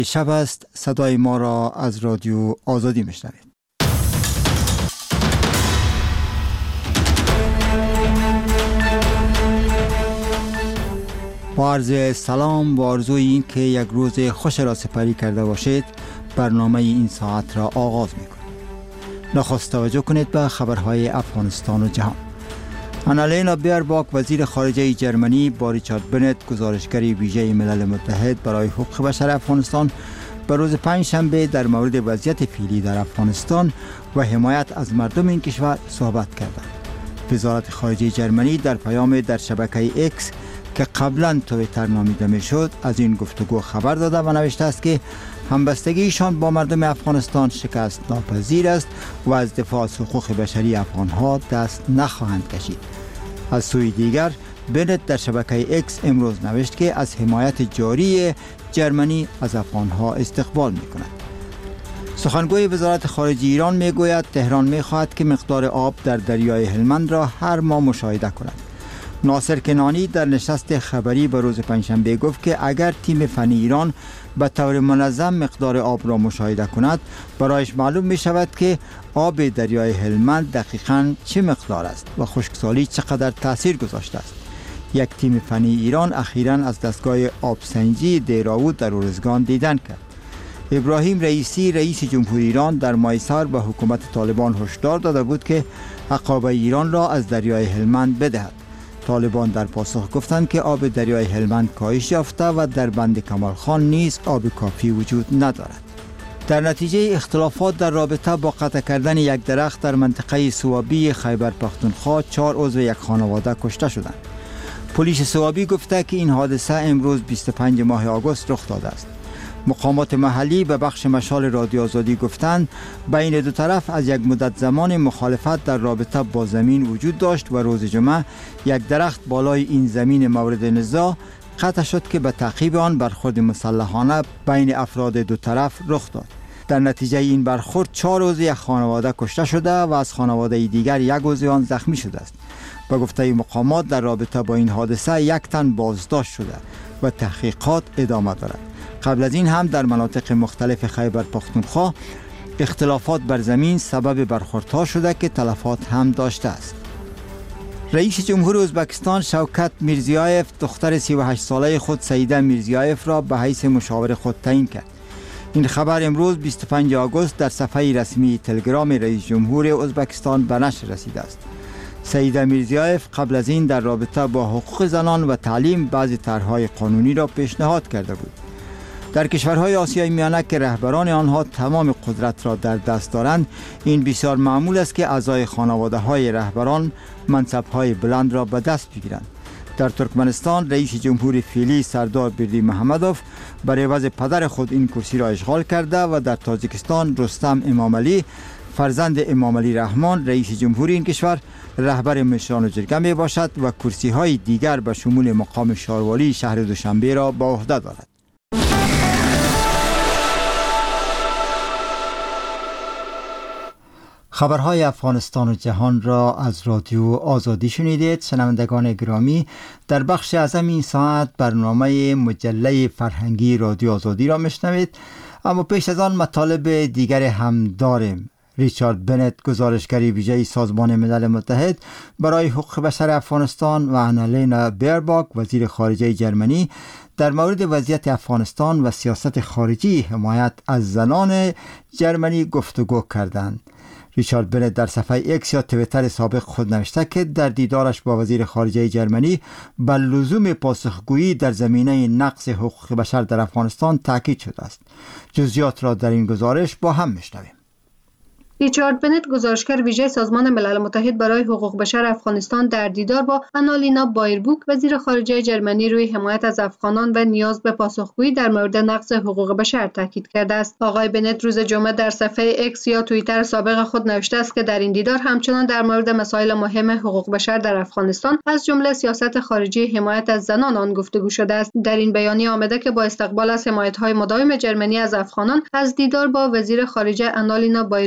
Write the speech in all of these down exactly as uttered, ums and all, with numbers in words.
شب است، صدای ما را از رادیو آزادی میشنوید. با عرض سلام و آرزوی این که یک روز خوش را سپری کرده باشید، برنامه این ساعت را آغاز میکنیم. نخست توجه کنید به خبرهای افغانستان و جهان. آنالینا بیرباک وزیر خارجه جرمنی با ریچارد بنت گزارشگر ویژه ملل متحد برای حقوق بشر افغانستان به روز پنجشنبه در مورد وضعیت فعلی در افغانستان و حمایت از مردم این کشور صحبت کردند. وزارت خارجه جرمنی در پیام در شبکه اکس که قبلا توییتر نامیده میشد از این گفتگو خبر داده و نوشته است که همبستگیشان با مردم افغانستان شکست ناپذیر است و از دفاع از حقوق بشری افغانها دست نخواهند کشید. از سوی دیگر بنت در شبکه اکس امروز نوشت که از حمایت جاری جرمنی از افغانها استقبال می کند. سخنگوی وزارت خارجه ایران می گوید تهران می خواهد که مقدار آب در دریای هلمند را هر ماه مشاهده کند. ناصر کنانی در نشست خبری به روز پنجشنبه گفت که اگر تیم فنی ایران به طور منظم مقدار آب را مشاهده کند، برایش معلوم می شود که آب دریای هلمند دقیقاً چه مقدار است و خشکسالی چقدر تاثیر گذاشته است. یک تیم فنی ایران اخیراً از دستگاه آبسنجی دیراود در ارزگان دیدن کرد. ابراهیم رئیسی رئیس جمهوری ایران در مایسار به حکومت طالبان هشدار داده بود که عقابه ایران را از دریای هلمند بدهد. طالبان در پاسخ گفتند که آب دریای هلمند کاهش یافته و در بند کمال خان نیز آب کافی وجود ندارد. در نتیجه اختلافات در رابطه با قطع کردن یک درخت در منطقه سوابی خیبر پختونخوا، چهار عضو یک خانواده کشته شدند. پلیس سوابی گفته که این حادثه امروز بیست و پنجم ماه آگوست رخ داده است. مقامات محلی به بخش مشال رادیو آزادی گفتند بین دو طرف از یک مدت زمان مخالفت در رابطه با زمین وجود داشت و روز جمعه یک درخت بالای این زمین مورد نزاع قطع شد که به تعقیب آن برخورد مسلحانه بین افراد دو طرف رخ داد. در نتیجه این برخورد چهار عضو یک خانواده کشته شده و از خانواده دیگر یک عضو آن زخمی شده است. به گفته مقامات در رابطه با این حادثه یک تن بازداشت شده و تحقیقات ادامه دارد. قبل از این هم در مناطق مختلف خیبر پختونخوا اختلافات بر زمین سبب برخوردها شده که تلفات هم داشته است. رئیس جمهور ازبکستان شوکت میرزیایف دختر سی و هشت ساله خود سعیده میرزیایف را به حیث مشاور خود تعیین کرد. این خبر امروز بیست و پنجم آگوست در صفحه رسمی تلگرام رئیس جمهور ازبکستان به نشر رسیده است. سعیده میرزیایف قبل از این در رابطه با حقوق زنان و تعلیم بعضی طرح‌های قانونی را پیشنهاد کرده بود. در کشورهای آسیای میانه که رهبران آنها تمام قدرت را در دست دارند، این بسیار معمول است که اعضای خانواده‌های رهبران منصب‌های بلند را به دست بگیرند. در ترکمنستان رئیس جمهور فعلی سردار بردی محمدوف بر عوض پدر خود این کرسی را اشغال کرده و در تاجیکستان رستم امامعلی فرزند امامعلی رحمان رئیس جمهور این کشور رهبر مشران جرگه می باشد و کرسی‌های دیگر به شمول مقام شاروالی شهر دوشنبه را به عهده دارد. خبرهای افغانستان و جهان را از رادیو آزادی شنیدید. شنوندگان گرامی، در بخش اعظم این ساعت برنامه مجله فرهنگی رادیو آزادی را میشنوید، اما پیش از آن مطالب دیگر هم داریم. ریچارد بنت گزارشگر ویژه سازمان ملل متحد برای حقوق بشر افغانستان و آنالینا بیرباک وزیر خارجه جرمنی در مورد وضعیت افغانستان و سیاست خارجی حمایت از زنان جرمنی گفتگو کردند. ریچارد بنت در صفحه اکس یا توییتر سابق خود نوشته که در دیدارش با وزیر خارجه جرمنی بر لزوم پاسخگویی در زمینه نقض حقوق بشر در افغانستان تاکید شده است. جزئیات را در این گزارش با هم میشنویم. ریچارد بنت گزارشگر ویژه سازمان ملل متحد برای حقوق بشر افغانستان در دیدار با آنالینا بایربوک وزیر خارجه جرمنی روی حمایت از افغانان و نیاز به پاسخگویی در مورد نقض حقوق بشر تاکید کرده است. آقای بنت روز جمعه در صفحه اکس یا توییتر سابق خود نوشته است که در این دیدار همچنان در مورد مسائل مهم حقوق بشر در افغانستان از جمله سیاست خارجی حمایت از زنان آن گفتگو شده است. در این بیانیه آمده که با استقبال از حمایت‌های مداوم جرمنی از افغانان از دیدار با وزیر خارجه آنالینا بایربوک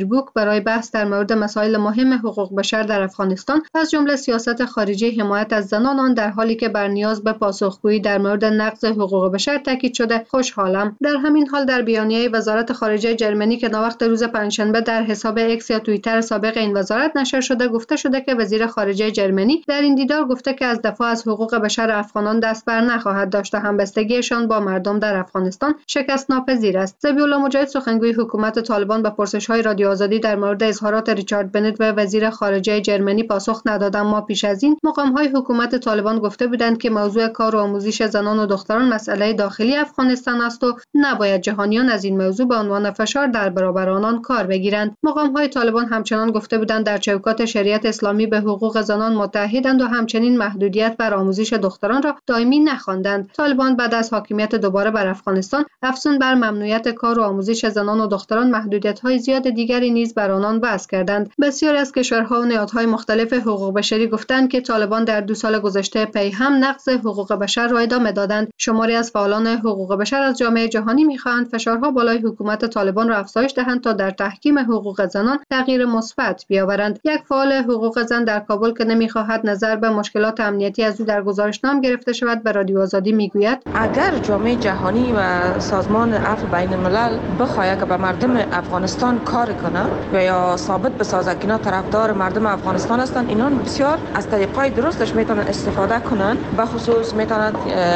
برای بحث در مورد مسائل مهم حقوق بشر در افغانستان از جمله سیاست خارجی حمایت از زنان آن در حالی که بر نیاز به پاسخگویی در مورد نقض حقوق بشر تاکید شده خوشحالم. در همین حال در بیانیه وزارت خارجه جرمنی که ناوقت روز پنجشنبه در حساب اکس یا توییتر سابق این وزارت نشر شده گفته شده که وزیر خارجه جرمنی در این دیدار گفته که از دفاع از حقوق بشر افغانان دست بر نخواهد داشت و همبستگیشان با مردم در افغانستان شکست ناپذیر است. ذبیح‌الله مجاهد سخنگوی حکومت طالبان به پرسش‌های رادیو آزادی در مورد اظهارات ریچارد بنت و وزیر خارجه جرمنی پاسخ نداد، اما پیش از این مقام‌های حکومت طالبان گفته بودند که موضوع کار و آموزش زنان و دختران مسئله داخلی افغانستان است و نباید جهانیان از این موضوع به عنوان فشار در برابر آنان کار بگیرند. مقام‌های طالبان همچنان گفته بودند در چوکات شریعت اسلامی به حقوق زنان متحدند و همچنین محدودیت بر آموزش دختران را دائمی نخواندند. طالبان بعد از حاکمیت دوباره بر افغانستان افزون بر ممنوعیت کار و آموزش زنان و دختران محدودیت‌های زیاد دیگری نیز بر آنان وضع کردند. بسیاری از کشورها و نهادهای مختلف حقوق بشری گفتند که طالبان در دو سال گذشته پی هم نقض حقوق بشر را ادامه دادند. شماری از فعالان حقوق بشر از جامعه جهانی می‌خواهند فشارها بالای حکومت طالبان را افزایش دهند تا در تحکیم حقوق زنان تغییر مثبت بیاورند. یک فعال حقوق زن در کابل که نمی‌خواهد نظر به مشکلات امنیتی از او در گزارشنامه گرفته شود به رادیو آزادی میگوید اگر جامعه جهانی و سازمان عفو بین الملل بخواهد که به مردم افغانستان کار کنه و یا ثابت بسازه که اینا طرفدار مردم افغانستان هستند، اینا بسیار از طریقای درستش میتونن استفاده کنن. به خصوص میتونن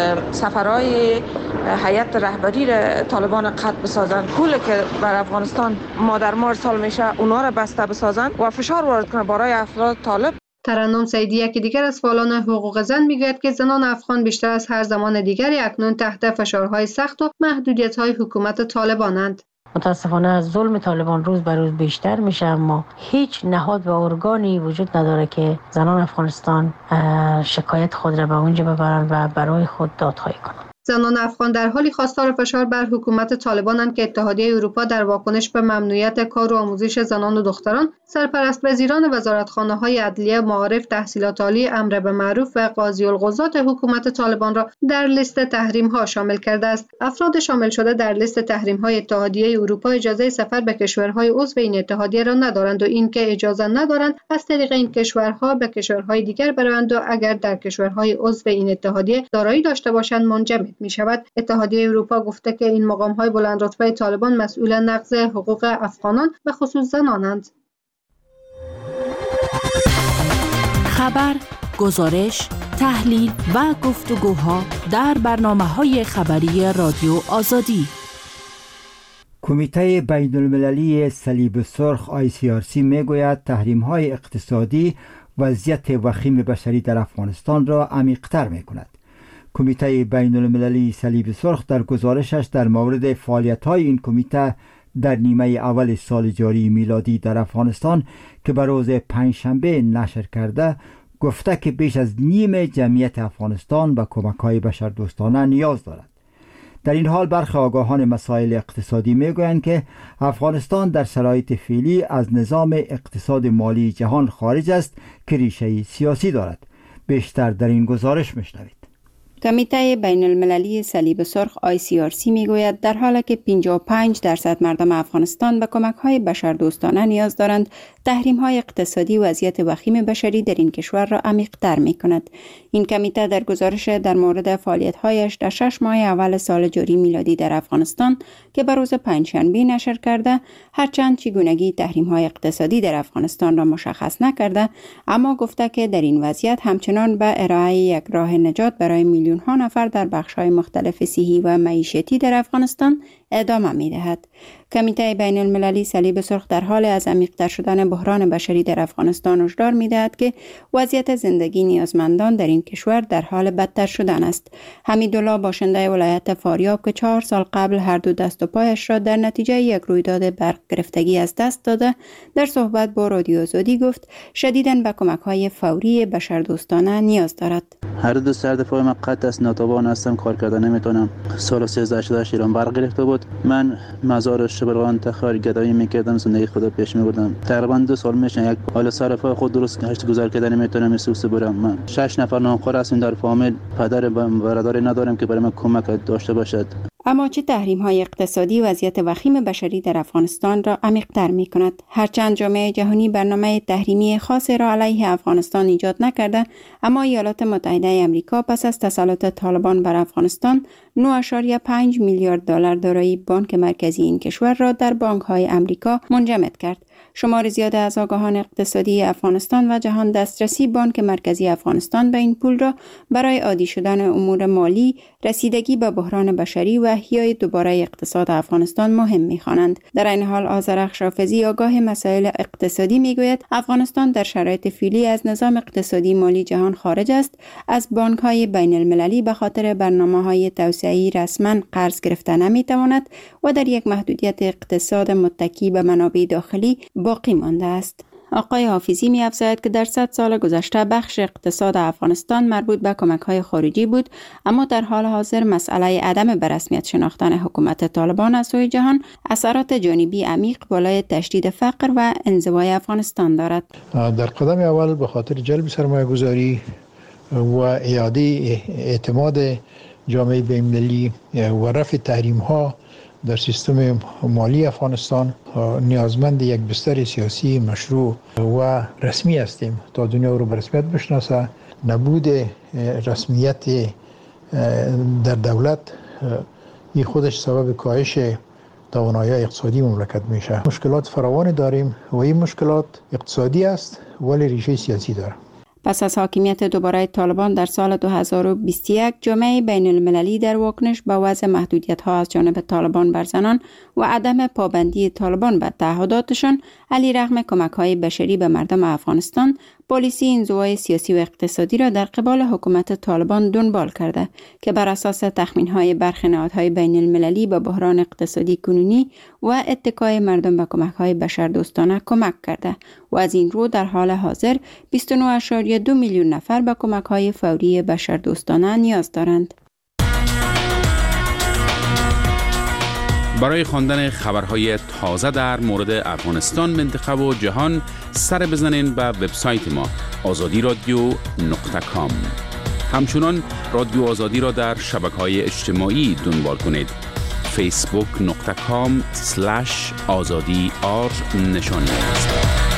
سفرهای هیئت رهبری طالبان قطع بسازن، پول که بر افغانستان مادر مار سال میشه اونا را بسته بسازن و فشار وارد کنن برای افراد طالب. ترنم سیدی یکی دیگر از فعالان حقوق زن میگوید که زنان افغان بیشتر از هر زمان دیگری اکنون تحت فشارهای سخت و محدودیت‌های حکومت طالبانند. متاسفانه ظلم طالبان روز به روز بیشتر میشه، اما هیچ نهاد و ارگانی وجود نداره که زنان افغانستان شکایت خود را به اونجا ببرند و برای خود دادخواهی کنند. زنان افغان در حالی خواستار فشار بر حکومت طالبانند که اتحادیه اروپا در واکنش به ممنوعیت کار و آموزش زنان و دختران سرپرست وزیران وزارتخانه‌های عدلیه، معارف، تحصیلات عالی، امر به معروف و قاضی القضات حکومت طالبان را در لیست تحریم‌ها شامل کرده است. افراد شامل شده در لیست تحریم‌های اتحادیه اروپا اجازه سفر به کشورهای عضو این اتحادیه را ندارند و اینکه اجازه ندارند از طریق این کشورها به کشورهای دیگر بروند و اگر در کشورهای عضو این اتحادیه دارایی داشته باشند منجمد می شود. اتحادیه اروپا گفته که این مقام‌های بلند رتبه طالبان مسئول نقض حقوق افغانان به خصوص زنانند. خبر، گزارش، تحلیل و گفتگوها در برنامه‌های خبری رادیو آزادی. کمیته بین المللی صلیب سرخ آی سی آر سی میگوید تحریم‌های اقتصادی وضعیت وخیم بشری در افغانستان را عمیق‌تر می‌کند. کمیته بین المللی صلیب سرخ در گزارشش در مورد فعالیت‌های این کمیته در نیمه اول سال جاری میلادی در افغانستان که به روز پنجشنبه نشر کرده گفته که بیش از نیم جمعیت افغانستان به کمک‌های بشردوستانه نیاز دارد. در این حال برخی آگاهان مسائل اقتصادی میگویند که افغانستان در شرایط فعلی از نظام اقتصاد مالی جهان خارج است که ریشه سیاسی دارد. بیشتر در این گزارش میشنوید. کمیته بین المللی صلیب سرخ آی سی آر سی میگوید در حالی که پنجاه و پنج درصد مردم افغانستان به کمک‌های بشردوستانه نیاز دارند، تحریم‌های اقتصادی وضعیت وخیم بشری در این کشور را عمیق‌تر می‌کند. این کمیته در گزارش در مورد فعالیت‌هایش در شش ماه اول سال جاری میلادی در افغانستان که به روز پنجشنبه نشر کرده، هرچند چگونگی تحریم‌های اقتصادی در افغانستان را مشخص نکرده، اما گفته که در این وضعیت همچنان به ارائه یک راه نجات برای میلیون ها نفر در بخش‌های مختلف صحی و معیشتی در افغانستان ادامه می‌دهد. کمیته بین المللی صلیب سرخ در حال از عمیق‌تر شدن بحران بشری در افغانستان هشدار می‌دهد که وضعیت زندگی نیازمندان در این کشور در حال بدتر شدن است. حمیدالله باشنده ولایت فاریاب که چهار سال قبل هر دو دست و پایش را در نتیجه یک رویداد برق گرفتگی از دست داده، در صحبت با رادیو آزادی گفت شدیداً به کمک‌های فوری بشردوستانه نیاز دارد. هر دو سر دفاع من قطع است، ناتوان هستم، کار کردن نمیتونم. سال سیزده هشتاد ایران برق گرفته بود. من مزار شبرغان تخار گدایی میکردم، زندگی خدا پیش میبردم. تقریبا دو سال میشه یک حال صرفه خود درست هشت گذار کردن نمیتونم، سوس برم. من شش نفر نامخوار هستیم در فامیل، پدر و برادری ندارم که برای من کمک داشته باشد. اما چه تحریم های اقتصادی وضعیت وخیم بشری در افغانستان را عمیق‌تر می کند. هرچند جامعه جهانی برنامه تحریمی خاص را علیه افغانستان ایجاد نکرده، اما ایالات متحده آمریکا پس از تسلط طالبان بر افغانستان نه ممیز پنج میلیارد دلار دارایی بانک مرکزی این کشور را در بانک های آمریکا منجمد کرد. شمار زیاد از آگاهان اقتصادی افغانستان و جهان دسترسی بانک مرکزی افغانستان به این پول را برای عادی شدن امور مالی، رسیدگی به بحران بشری و احیای دوباره اقتصاد افغانستان مهم می‌خوانند. در این حال آذرخش حافظی آگاه مسائل اقتصادی میگوید افغانستان در شرایط فعلی از نظام اقتصادی مالی جهان خارج است، از بانک‌های بین المللی به خاطر برنامه‌های توسعه‌ای رسما قرض گرفته نمی‌تواند و در یک محدودیت اقتصاد متکی به منابع داخلی باقی مانده است. آقای حافظی می افزاید که در صد سال گذشته بخش اقتصاد افغانستان مربوط به کمک‌های خارجی بود، اما در حال حاضر مسئله عدم به رسمیت شناختن حکومت طالبان از سوی جهان اثرات جانبی عمیق بالای تشدید فقر و انزوای افغانستان دارد. در قدم اول به خاطر جلب سرمایه‌گذاری و اعاده اعتماد جامعه بین‌المللی و رفع تحریم‌ها در سیستم مالی افغانستان نیازمند یک بستر سیاسی مشروع و رسمی هستیم تا دنیا رو به رسمیت بشناسه. نبود رسمیت در دولت این خودش سبب کاهش توانایی اقتصادی مملکت میشه. مشکلات فراوانی داریم و این مشکلات اقتصادی است ولی ریشه سیاسی داره. پس از حاکمیت دوباره طالبان در سال دو هزار و بیست و یک، جامعه بین المللی در واکنش به وضع محدودیت‌ها از جانب طالبان بر زنان و عدم پابندی طالبان به تعهداتشان علیرغم کمک‌های بشری به مردم افغانستان، پالیسی انزوای سیاسی و اقتصادی را در قبال حکومت طالبان دنبال کرده که بر اساس تخمین‌های برخی نهادهای بین المللی به بحران اقتصادی کنونی و اتکای مردم به کمک‌های بشردوستانه کمک کرده و از این رو در حال حاضر بیست و نه ممیز دو میلیون نفر به کمک‌های فوری بشردوستانه نیاز دارند. برای خواندن خبرهای تازه در مورد افغانستان، منطقه و جهان سر بزنین به وبسایت ما آزادی رادیو نقطه کام. همچنان رادیو آزادی را در شبکه‌های اجتماعی دنبال کنید. فیسبوک نقطه کام سلش آزادی آر نشانی است.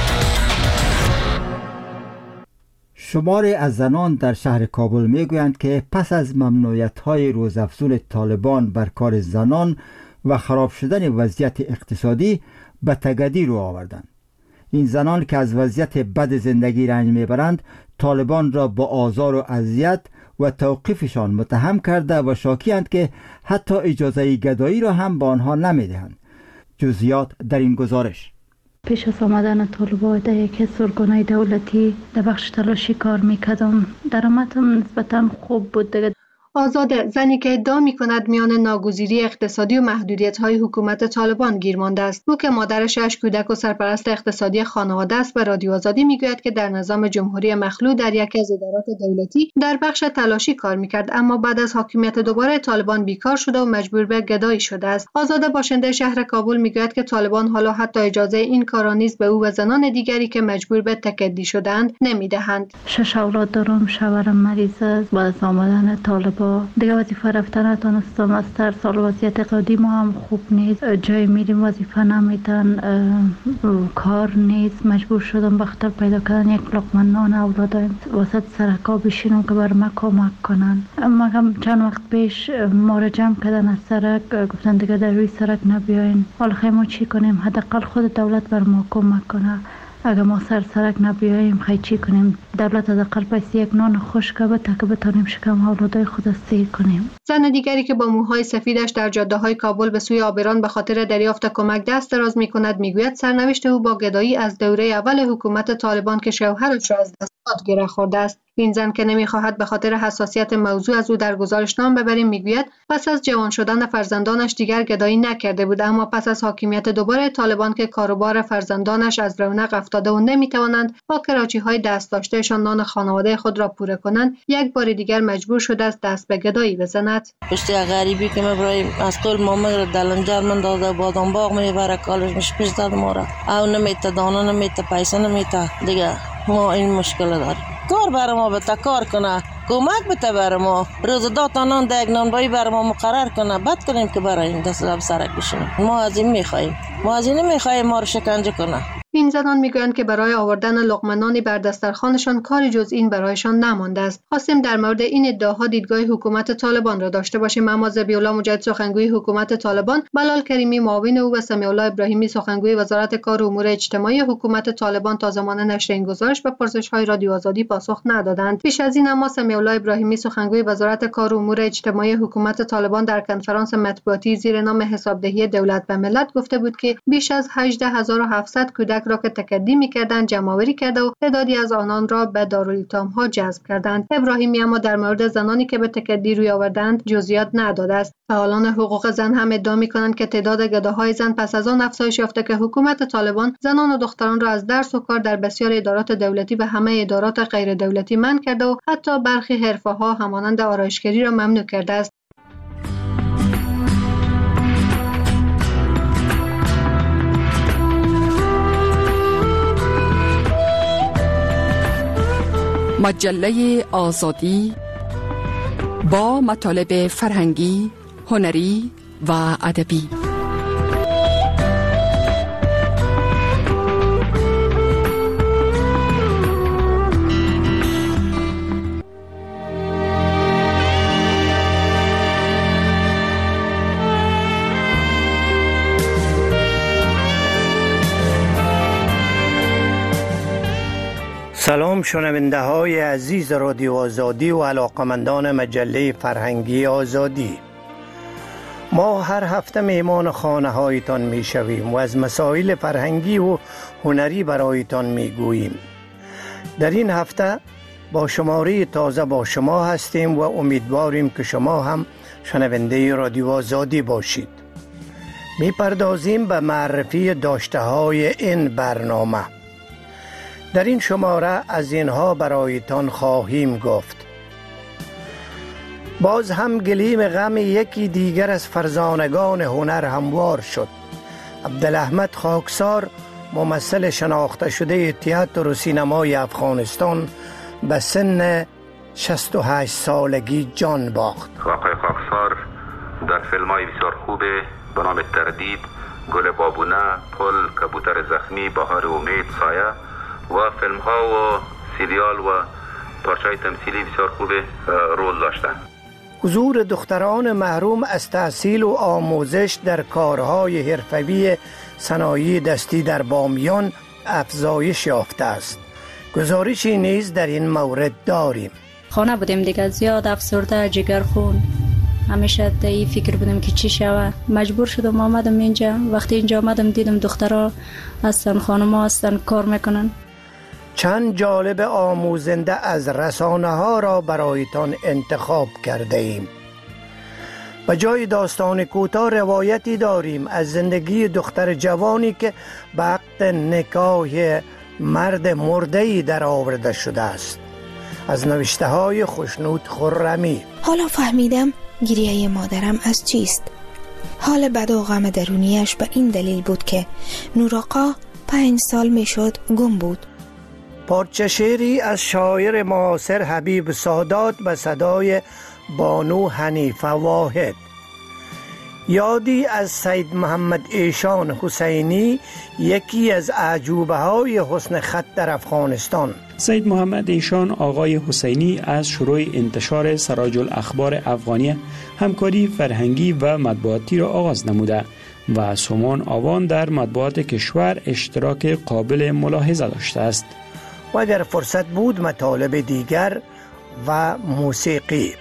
شماری از زنان در شهر کابل میگویند که پس از ممنوعیت‌های روزافزون طالبان بر کار زنان و خراب شدن وضعیت اقتصادی به تگدی رو آوردند. این زنان که از وضعیت بد زندگی رنج میبرند، طالبان را با آزار و اذیت و توقیفشان متهم کرده و شاکی‌اند که حتی اجازه گدایی را هم به آنها نمیدهند. جزئیات در این گزارش. پیش از آمدن طالبان در یکی از ارگان‌های دولتی در بخش تلاشی کار میکردم. درآمدم نسبتاً خوب بود دیگه. آزاده، زنی که ادعا می‌کند میان ناگزیری اقتصادی و محدودیت‌های حکومت طالبان گیر مانده است. او که مادر شش کودک و سرپرست اقتصادی خانواده است، به رادیو آزادی میگوید که در نظام جمهوری مخلوع در یکی از ادارات دولتی در بخش تلاشی کار میکرد، اما بعد از حاکمیت دوباره طالبان بیکار شده و مجبور به گدایی شده است. آزاده، باشنده شهر کابل، میگوید که طالبان حالا حتی اجازه این کارا نیز به او و زنان دیگری که مجبور به تکدی شدند نمیدهند. شش اولاد دارم، شوهرم مریض است. بعد از آمدن طالبان دیگه وظیفه رفتن نتونستم. از تر سال وضعیت اقتصادی ما هم خوب نیست، جای میریم وظیفه نمیدن، کار نیست، مجبور شدم بخاطر پیدا کردن یک لقمه نان اولادایم واسط سرکا بشینم که بر ما کمک کنن. اما چند وقت پیش ما را جمع کردن از سرک، گفتن دیگه در روی سرک نبیاین. حالا خیلی ما چی کنیم؟ حداقل خود دولت بر ما کمک کنه. اگر ما سر سرک نبیاییم خیلی چی کنیم؟ دولت از اقل پیسی یک نان خشک بده که بتانیم شکم اولادای خود سیر کنیم. زن دیگری که با موهای سفیدش در جاده‌های کابل به سوی آبران به خاطر دریافت کمک دست دراز می‌کند، میگوید سرنوشت او با گدایی از دوره اول حکومت طالبان که شوهرش را از دست داد گره خورده است. این زن که نمی‌خواهد به خاطر حساسیت موضوع از او در گزارش نام ببریم، میگوید پس از جوان شدن فرزندانش دیگر گدایی نکرده بود، اما پس از حاکمیت دوباره طالبان که کاروبار فرزندانش از رونق افتاده و نمی‌توانند با کراچی‌های دست داشتهشان نان خانواده خود را پوره کنند، یک بار دیگر مجبور شده است دست به گدایی بزند. پشت غریبی که مبرایم از طول مامر دلنجر من داده بادام باغ میبره کالش مش پیش داد مورا او نمیته دانه نمیته پیسه نمیته دیگه ما این مشکل داریم. کار برای ما بتا کار کنه کمک بده بر ما، روز داتانان دیگ نانبایی بر ما مقرر کنه، بعد کنیم که برای این دست سرک بشینیم. ما از این میخواهیم، ما از این نمیخواهیم ما رو شکنجه کنه. این زنان میگویند که برای آوردن لقمه بر دسترخوانشان کاری جز این برایشان نمانده است. خواستیم در مورد این ادعاها دیدگاه حکومت طالبان را داشته باشیم، اما ذبیح‌الله مجاهد سخنگوی حکومت طالبان، بلال کریمی معاون او و سمیع الله ابراهیمی سخنگوی وزارت کار و امور اجتماعی حکومت طالبان تا زمان نشر این گزارش به پرسش‌های رادیو آزادی پاسخ ندادند. پیش از این اما سمیع الله ابراهیمی سخنگوی وزارت کار و امور اجتماعی حکومت طالبان در کنفرانس مطبوعاتی زیر نام حسابدهی دولت و ملت گفته بود که بیش از هجده هزار و هفتصد کودک را که تکدی می‌کردند جمع‌آوری کرده و تعدادی از آنان را به دارالایتام‌ها جذب کردند. ابراهیمی اما در مورد زنانی که به تکدی روی آوردند جزئیات نداده است. فعالان حقوق زن هم ادعا می‌کنند که تعداد گداهای زن پس از آن افزایش یافته که حکومت طالبان زنان و دختران را از درس و کار در بسیار ادارات دولتی و همه ادارات غیر دولتی منع کرده و حتی برخی حرفه‌ها همانند آرایشگری را ممنوع کرده است. مجله آزادی با مطالب فرهنگی، هنری و ادبی. سلام شنونده های عزیز رادیو آزادی و علاقمندان مجله فرهنگی آزادی. ما هر هفته میمان خانه هایتان می شویم و از مسائل فرهنگی و هنری برایتان می گوییم. در این هفته با شماره تازه با شما هستیم و امیدواریم که شما هم شنونده رادیو آزادی باشید. می پردازیم به معرفی داشته های این برنامه. در این شماره از اینها برایتان خواهیم گفت. باز هم گلیم غم یکی دیگر از فرزانگان هنر هموار شد. عبدالاحمد خاکسار، ممثل شناخته شده تئاتر و سینمای افغانستان، به سن شصت و هشت سالگی جان باخت. آقای خاکسار در فیلم‌های بسیار خوبه به نام تردید، گل بابونه، پل، کبوتر زخمی، بهار امید، سایه و فیلم ها و سریال و پارچه‌های تمثیلی بسیار خوب رول داشتند. حضور دختران محروم از تحصیل و آموزش در کارهای حرفه‌ای صنایع دستی در بامیان افزایش یافته است. گزارشی نیز در این مورد داریم. خانه بودیم دیگه، زیاد افسرده، جگرخون، همیشه در این فکر بودم که چی شود. مجبور شدم آمدم اینجا. وقتی اینجا آمدم دیدم دخترها هستن، خانم‌ها هستن، کار میکنن. چند جالب آموزنده از رسانه ها را برایتان انتخاب کرده ایم. به جای داستان کوتاه روایتی داریم از زندگی دختر جوانی که به عقد نکاح مرد مرده‌ای در آورده شده است. از نوشته های خوشنود خرمی. حالا فهمیدم گریه مادرم از چیست. حال بد و غم درونیش به این دلیل بود که نورآقا پنج سال میشد گم بود. پارچه شعری از شاعر معاصر حبیب سادات به صدای بانو حنیفه واحد. یادی از سید محمد ایشان حسینی، یکی از اعجوبه های حسن خط در افغانستان. سید محمد ایشان آقای حسینی از شروع انتشار سراج الاخبار افغانی همکاری فرهنگی و مطبوعاتی را آغاز نموده و سومان آوان در مطبوعات کشور اشتراک قابل ملاحظه داشته است. و اگر فرصت بود مطالب دیگر و موسیقی.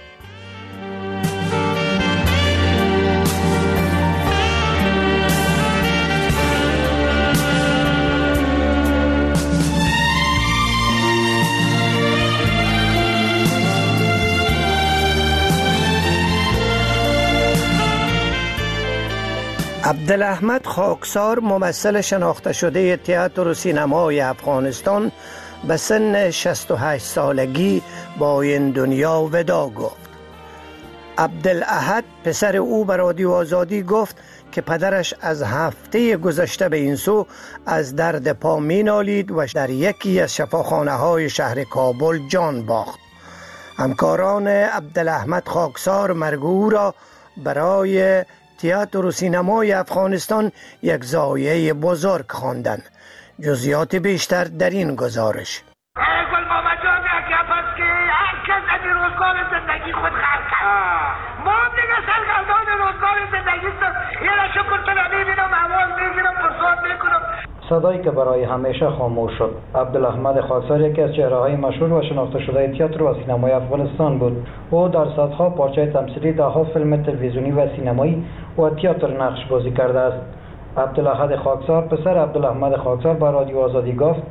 عبدالاحمد خاکسار، ممثل شناخته شده تئاتر و سینمای افغانستان، به سن شصت و هشت سالگی با این دنیا ودا گفت. عبدالاحد پسر او به رادیو آزادی گفت که پدرش از هفته گذشته به این سو از درد پا می نالید و در یکی از شفاخانه های شهر کابل جان باخت. همکاران عبدالاحمد خاکسار مرگو را برای تئاتر و سینمای افغانستان یک ضایعه بزرگ خواندند. جزئیات بیشتر در این گزارش. گل محمد جان پس که هر کس از روزگار زندگی خود خلق کرد. ما هم دیگه سرگردان روزگار زندگی است. یه را شکر تو نمیبینم، آواز میگیرم، پرسان میکنم. صدایی که برای همیشه خاموش شد. عبدالاحمد خاکسار یکی از چهره‌های مشهور و شناخته شده تئاتر و سینمای افغانستان بود. او در صدها پارچه تمثیلی، دهها فیلم تلویزیونی و سینمایی و تئاتر نقش بازی کرده است. عبدالاحد خاکسار پسر عبدالاحمد خاکسار با رادیو آزادی گفت: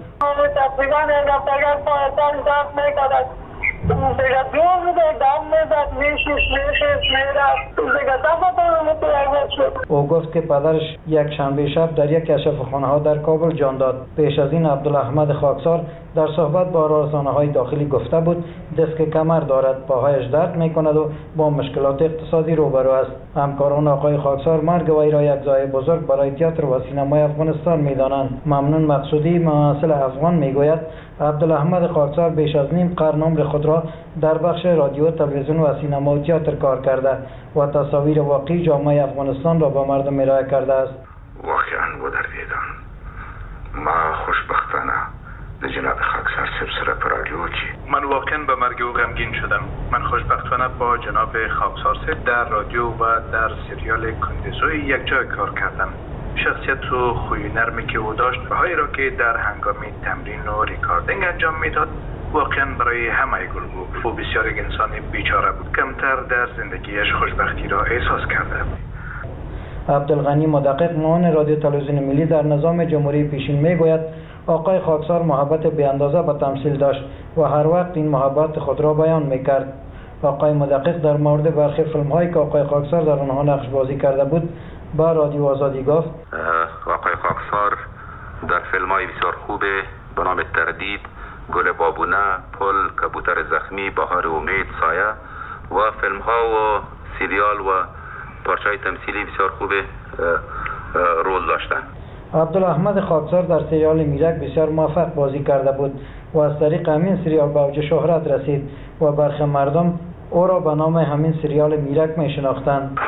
او گفت که پدرش یک شنبه شب در یک کشفخانه ها در کابل جان داد. پیش از این عبدالاحمد خاکسار در صحبت با رسانه‌های داخلی گفته بود دست کمر دارد، پاهایش درد می‌کند و با مشکلات اقتصادی روبرو است. همکاران آقای خاکسار مرگ وی را یک ضایعه بزرگ برای تئاتر و سینمای افغانستان می‌دانند. ممنون مقصودی، ممثل افغان، میگوید عبدالاحمد خاکسار بیش از نیم قرن عمر خود را در بخش رادیو، تلویزیون و سینما و تئاتر کار کرده و تصاویر واقعی جامعه افغانستان را به مردم ارائه کرده است. واقعا بدردیدم. ما خوشبختانه به جناب خاکسار سر پرادیو کی من واقعا به مرگ او غمگین شدم. من خوشبختانه با جناب خاکسار در رادیو و در سریال کندزوی یک جای کار کردم. شخصیت و خوی نرمی که او داشت و هایی را که در هنگام تمرین و ریکاردینگ انجام میداد واقعا برای همه گل بود. او بسیار یک انسان بیچاره بود، کمتر در زندگیش خوشبختی را احساس کرده بود. عبدالغنی مدقق، معاون رادیو تلویزیون ملی در نظام جمهوری پیشین، میگوید آقای خاکسار محبت بی اندازه به تمثیل داشت و هر وقت این محبت خود را بیان میکرد. آقای مدقق در مورد برخی فیلم هایی که آقای خاکسار در آنها نقش بازی کرده بود با رادیو آزادی گفت: آقای خاکسار در فیلم های بسیار خوبه به نام تردید، گل بابونه، پل، کبوتر زخمی، بهار امید، سایه و فیلم ها و سریال و پارچه تمثیلی بسیار خوبه رول داشتن. عبدالاحمد خاکسار در سریال میرک بسیار موفق بازی کرده بود و از طریق همین سریال به اوج شهرت رسید و برخی مردم او را به نام همین سریال میرک می شناختند.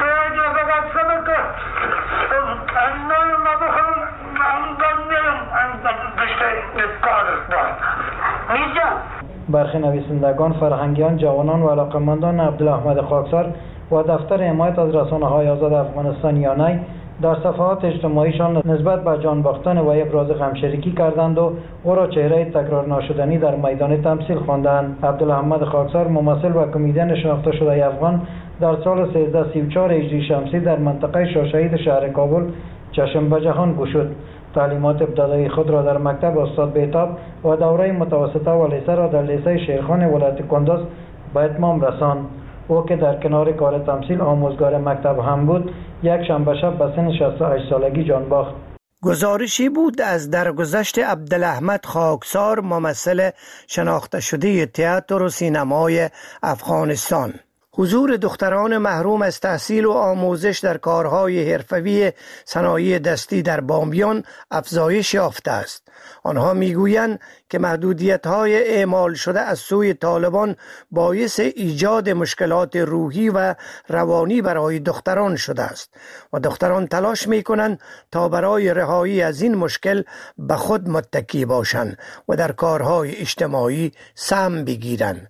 برخی نویسندگان، فرهنگیان، جوانان و علاقمندان عبدالاحمد خاکسار و دفتر حمایت از رسانه‌های آزاد افغانستان یانای در صفحات اجتماعیشان نسبت به جان باختن و ابراز غمشریکی کردند و او را چهره تکرار ناشدنی در میدان تمثیل خواندند. عبدالاحمد خاکسار ممثل و کمدین شناخته شده افغان در سال سیزده سی و چهار هجری شمسی در منطقه شاهشهید شهر کابل چشم به جهان گشود. تعلیمات ابتدایی خود را در مکتب استاد بیتاب و دوره متوسطه و لیسه را در لیسه شیرخان ولایت کندز به اتمام رساند. او که در کنار کار تمثیل آموزگار مکتب هم بود، یک شنبه شب به سن شصت و هشت سالگی جان باخت. گزارشی بود از درگذشت عبدالاحمد خاکسار، ممثل شناخته شده تئاتر و سینمای افغانستان. حضور دختران محروم از تحصیل و آموزش در کارهای حرفه‌ای صنایع دستی در بامیان افزایش یافته است. آنها میگویند که محدودیت‌های اعمال شده از سوی طالبان باعث ایجاد مشکلات روحی و روانی برای دختران شده است و دختران تلاش می‌کنند تا برای رهایی از این مشکل به خود متکی باشند و در کارهای اجتماعی سهم بگیرند.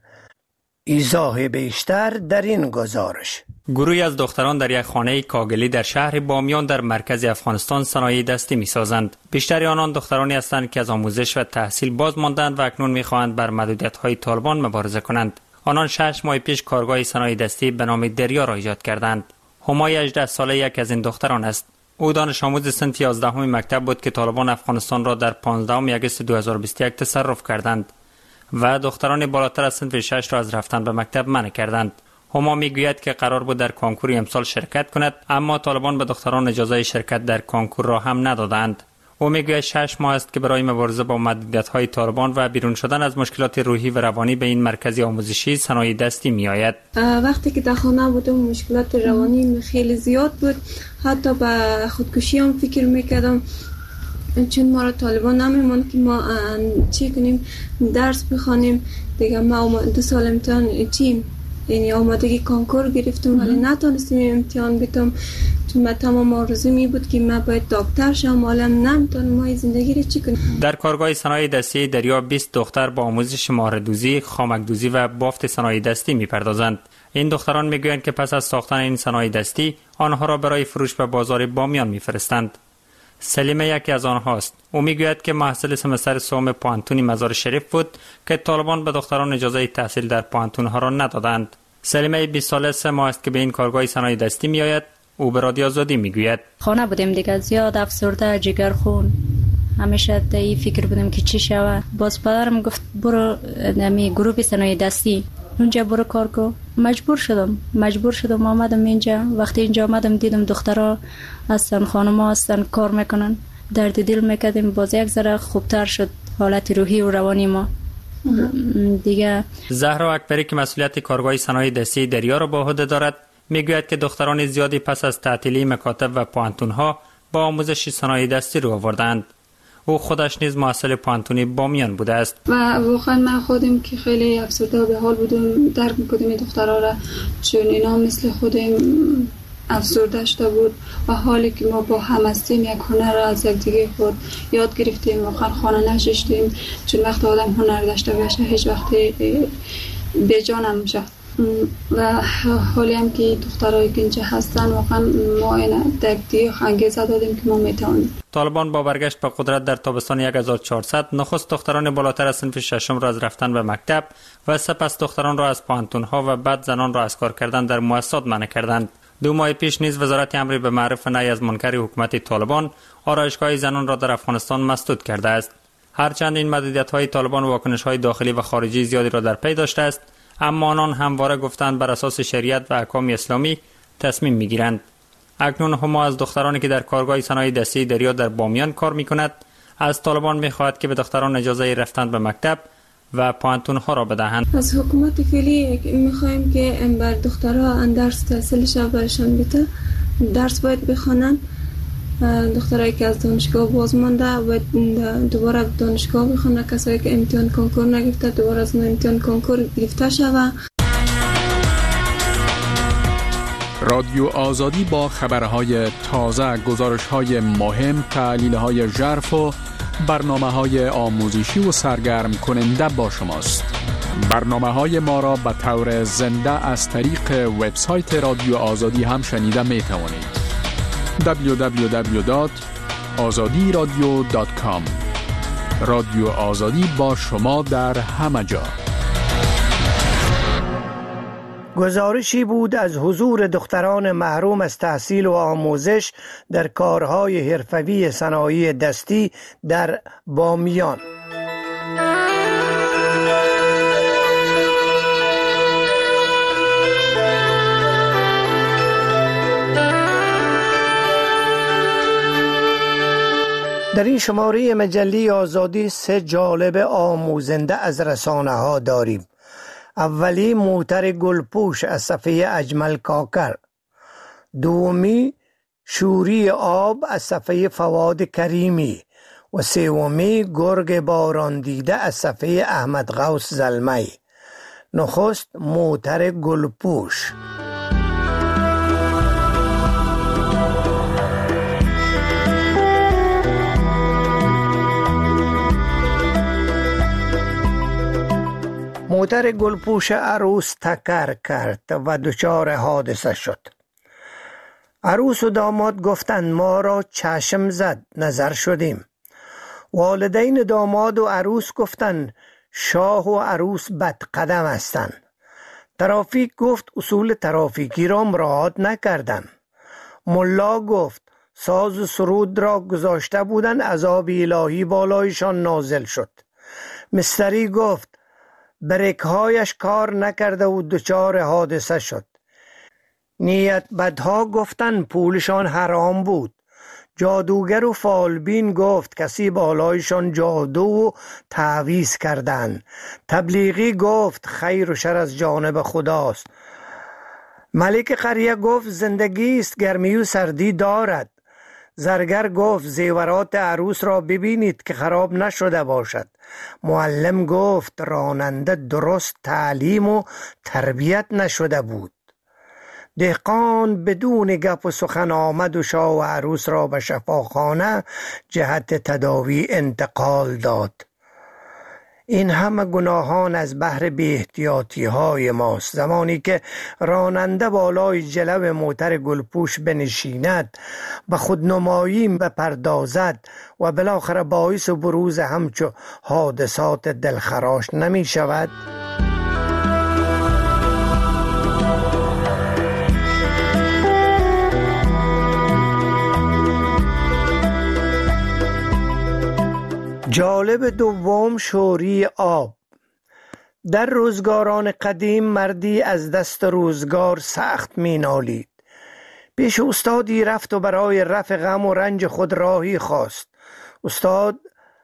ایضاح بیشتر در این گزارش. گروهی از دختران در یک خانه کاگلی در شهر بامیان در مرکز افغانستان صنایع دستی می‌سازند. بیشتر آنان دخترانی هستند که از آموزش و تحصیل باز ماندند و اکنون می‌خواهند بر محدودیت‌های طالبان مبارزه کنند. آنان شش ماه پیش کارگاه صنایع دستی به نام دریا را ایجاد کردند. همای هجده ساله یک از این دختران است. او دانش آموز صنف یازدهم مکتب بود که طالبان افغانستان را در پانزدهم آگوست دو هزار و بیست و یک تصرف کردند و دختران بالاتر از صنف شش را از رفتن به مکتب منع کردند. هما میگوید که قرار بود در کنکور امسال شرکت کند، اما طالبان به دختران اجازه شرکت در کنکور را هم ندادند. او میگوید شش ماه است که برای مبارزه با محدودیت‌های طالبان و بیرون شدن از مشکلات روحی و روانی به این مرکز آموزشی صنایع دستی میآید. وقتی که در خانه بودم مشکلات روانی خیلی زیاد بود، حتی به خودکشی هم فکر میکردم. چون ما را طالبان نمیمون که ما چی کنیم، درس بخوانیم دیگه. ما دو سال امتحان چیم یعنی آمادگی کنکور گرفتم ولی نتونستم امتحان بدم، چون من تمام آرزوم این بود که من باید دکتر شم، ولی نمیتونم. ما زندگی رو چی کنیم؟ در کارگاه صنایع دستی دریا بیست دختر با آموزش مهره‌دوزی، خامک‌دوزی و بافت صنایع دستی میپردازند. این دختران میگویند که پس از ساختن این صنایع دستی آنها را برای فروش به بازار بامیان میفرستند. سلیمه یکی از آنهاست. او میگوید که محصل سمستر سوم پانتون مزار شریف بود که طالبان به دختران اجازه تحصیل در پانتون ها را ندادند. سلیمه بیست ساله سه ماه است که به این کارگاه صنایع دستی میآید. او به رادیو آزادی میگوید خانه بودیم دیگه، زیاد افسرده، جگر خون، همیشه در این فکر بودم که چی شود. باز پدرم گفت برو نمی گروه صنایع دستی اونجا برو کار کو. مجبور شدم مجبور شدم آمدم اینجا. وقتی اینجا آمدم دیدم دخترها هستن، خانم‌ها هستن، کار میکنن، درد دل میکردیم. باز یک ذره خوبتر شد حالت روحی و روانی ما دیگه. زهرا اکبری که مسئولیت کارگاه صنایع دستی دریا را به عهده دارد میگوید که دختران زیادی پس از تعطیلی مکاتب و پانتون‌ها با آموزش صنایع دستی رو آوردند. او خودش نیز محصل پانتونی بامیان بوده است و واقعا من خودم که خیلی افسرده و به حال بودم، درک می‌کردم این دخترها را، چون اینا مثل خودم افسرده شده بود و حالی که ما با هم هستیم یک هنر را از یک دیگه خود یاد گرفتیم. واقعا خانه نشستیم، چون وقت آدم هنر داشته باشه هیچ وقتی به جا نمیشه. و حالی هم که دخترایی که اینجا هستن واقعا ما این دکتی انگیزه دادیم که ما میتونیم. طالبان با برگشت به قدرت در تابستان هزار و چهارصد نخست دختران بالاتر از صنف ششم را از رفتن به مکتب و سپس دختران را از پانتون‌ها و بعد زنان را از کار کردن در مؤسسات منع کردند. دو ماه پیش نیز وزارت امر به معرف نهی از منکر حکومت طالبان آرایشگاه زنان را در افغانستان مسدود کرده است. هرچند این محدودیت‌های طالبان واکنش‌های داخلی و خارجی زیادی را در پی داشته است، اما آنان همواره گفتند بر اساس شریعت و احکام اسلامی تصمیم میگیرند. اکنون هما از دخترانی که در کارگاه صنایع دستی دریا در بامیان کار میکند از طالبان میخواهد که به دختران اجازه رفتن به مکتب و پانتون ها را بدهند. از حکومت فعلی میخوایم که بر دخترها درس تحصیلش برشان بده، درس باید بخوانن. دخترایی که از دانشگاه باز مانده و دوباره دانشگاه بخونه، کسایی که امتحان کنکور نگرفته دوباره از امتحان کنکور گرفته شود. رادیو آزادی با خبرهای تازه، گزارش‌های مهم، تحلیل‌های ژرف و برنامه‌های آموزشی و سرگرم کننده با شماست. برنامه‌های ما را به طور زنده از طریق وبسایت رادیو آزادی هم شنیده می‌توانید. دبلیو دبلیو دبلیو دات آزادی رادیو دات کام. رادیو آزادی با شما در همه جا. گزارشی بود از حضور دختران محروم از تحصیل و آموزش در کارهای حرفوی صنایع دستی در بامیان. در این شماره مجله آزادی سه جالب آموزنده از رسانه ها داریم. اولی موتر گلپوش از صفحه اجمل کاکر، دومی شوری آب از صفحه فواد کریمی و سومی گرگ باران دیده از صفحه احمد غوث زلمی. نخست موتر گلپوش. موتر گلپوش عروس تکر کرد و دچار حادثه شد. عروس و داماد گفتند ما را چشم زد، نظر شدیم. والدین داماد و عروس گفتند شاه و عروس بدقدم هستند. ترافیک گفت اصول ترافیکی را مراعات نکردند. ملا گفت ساز و سرود را گذاشته بودند، عذاب الهی بالایشان نازل شد. مستری گفت بریک‌هایش کار نکرده و دچار حادثه شد. نیت بدها گفتن پولشان حرام بود. جادوگر و فالبین گفت کسی بالایشان جادو و تعویز کردند. تبلیغی گفت خیر و شر از جانب خداست. ملک قریه گفت زندگی است، گرمی و سردی دارد. زرگر گفت زیورات عروس را ببینید که خراب نشده باشد. معلم گفت راننده درست تعلیم و تربیت نشده بود. دهقان بدون گپ و سخن آمد و شاه و عروس را به شفاخانه جهت تداوی انتقال داد. این همه گناهان از بحر بی احتیاطی های ماست. زمانی که راننده بالای جلو موتر گلپوش بنشیند، به خودنمایی بپردازد و بالاخره باعث بروز همچو حادثات دلخراش نمی شود؟ جالب دوم، شوری آب. در روزگاران قدیم مردی از دست روزگار سخت می نالید. پیش استادی رفت و برای رفع غم و رنج خود راهی خواست. استاد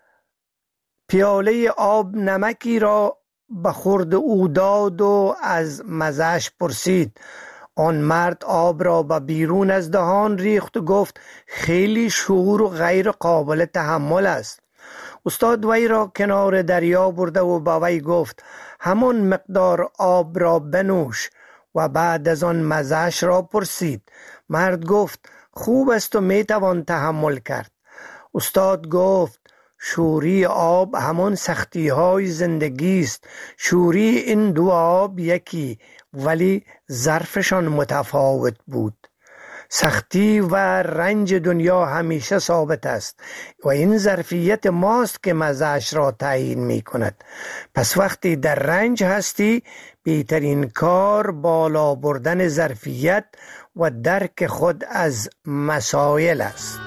پیاله آب نمکی را به خورد او داد و از مزه‌اش پرسید. آن مرد آب را به بیرون از دهان ریخت و گفت خیلی شور و غیر قابل تحمل است. استاد وی را کنار دریا برده و با وی گفت همان مقدار آب را بنوش و بعد از آن مزه‌اش را پرسید. مرد گفت خوب است و می توان تحمل کرد. استاد گفت شوری آب همان سختی های زندگی است. شوری این دو آب یکی، ولی ظرفشان متفاوت بود. سختی و رنج دنیا همیشه ثابت است و این ظرفیت ماست که مزه‌اش را تعیین می کند. پس وقتی در رنج هستی، بهترین کار بالا بردن ظرفیت و درک خود از مسائل است.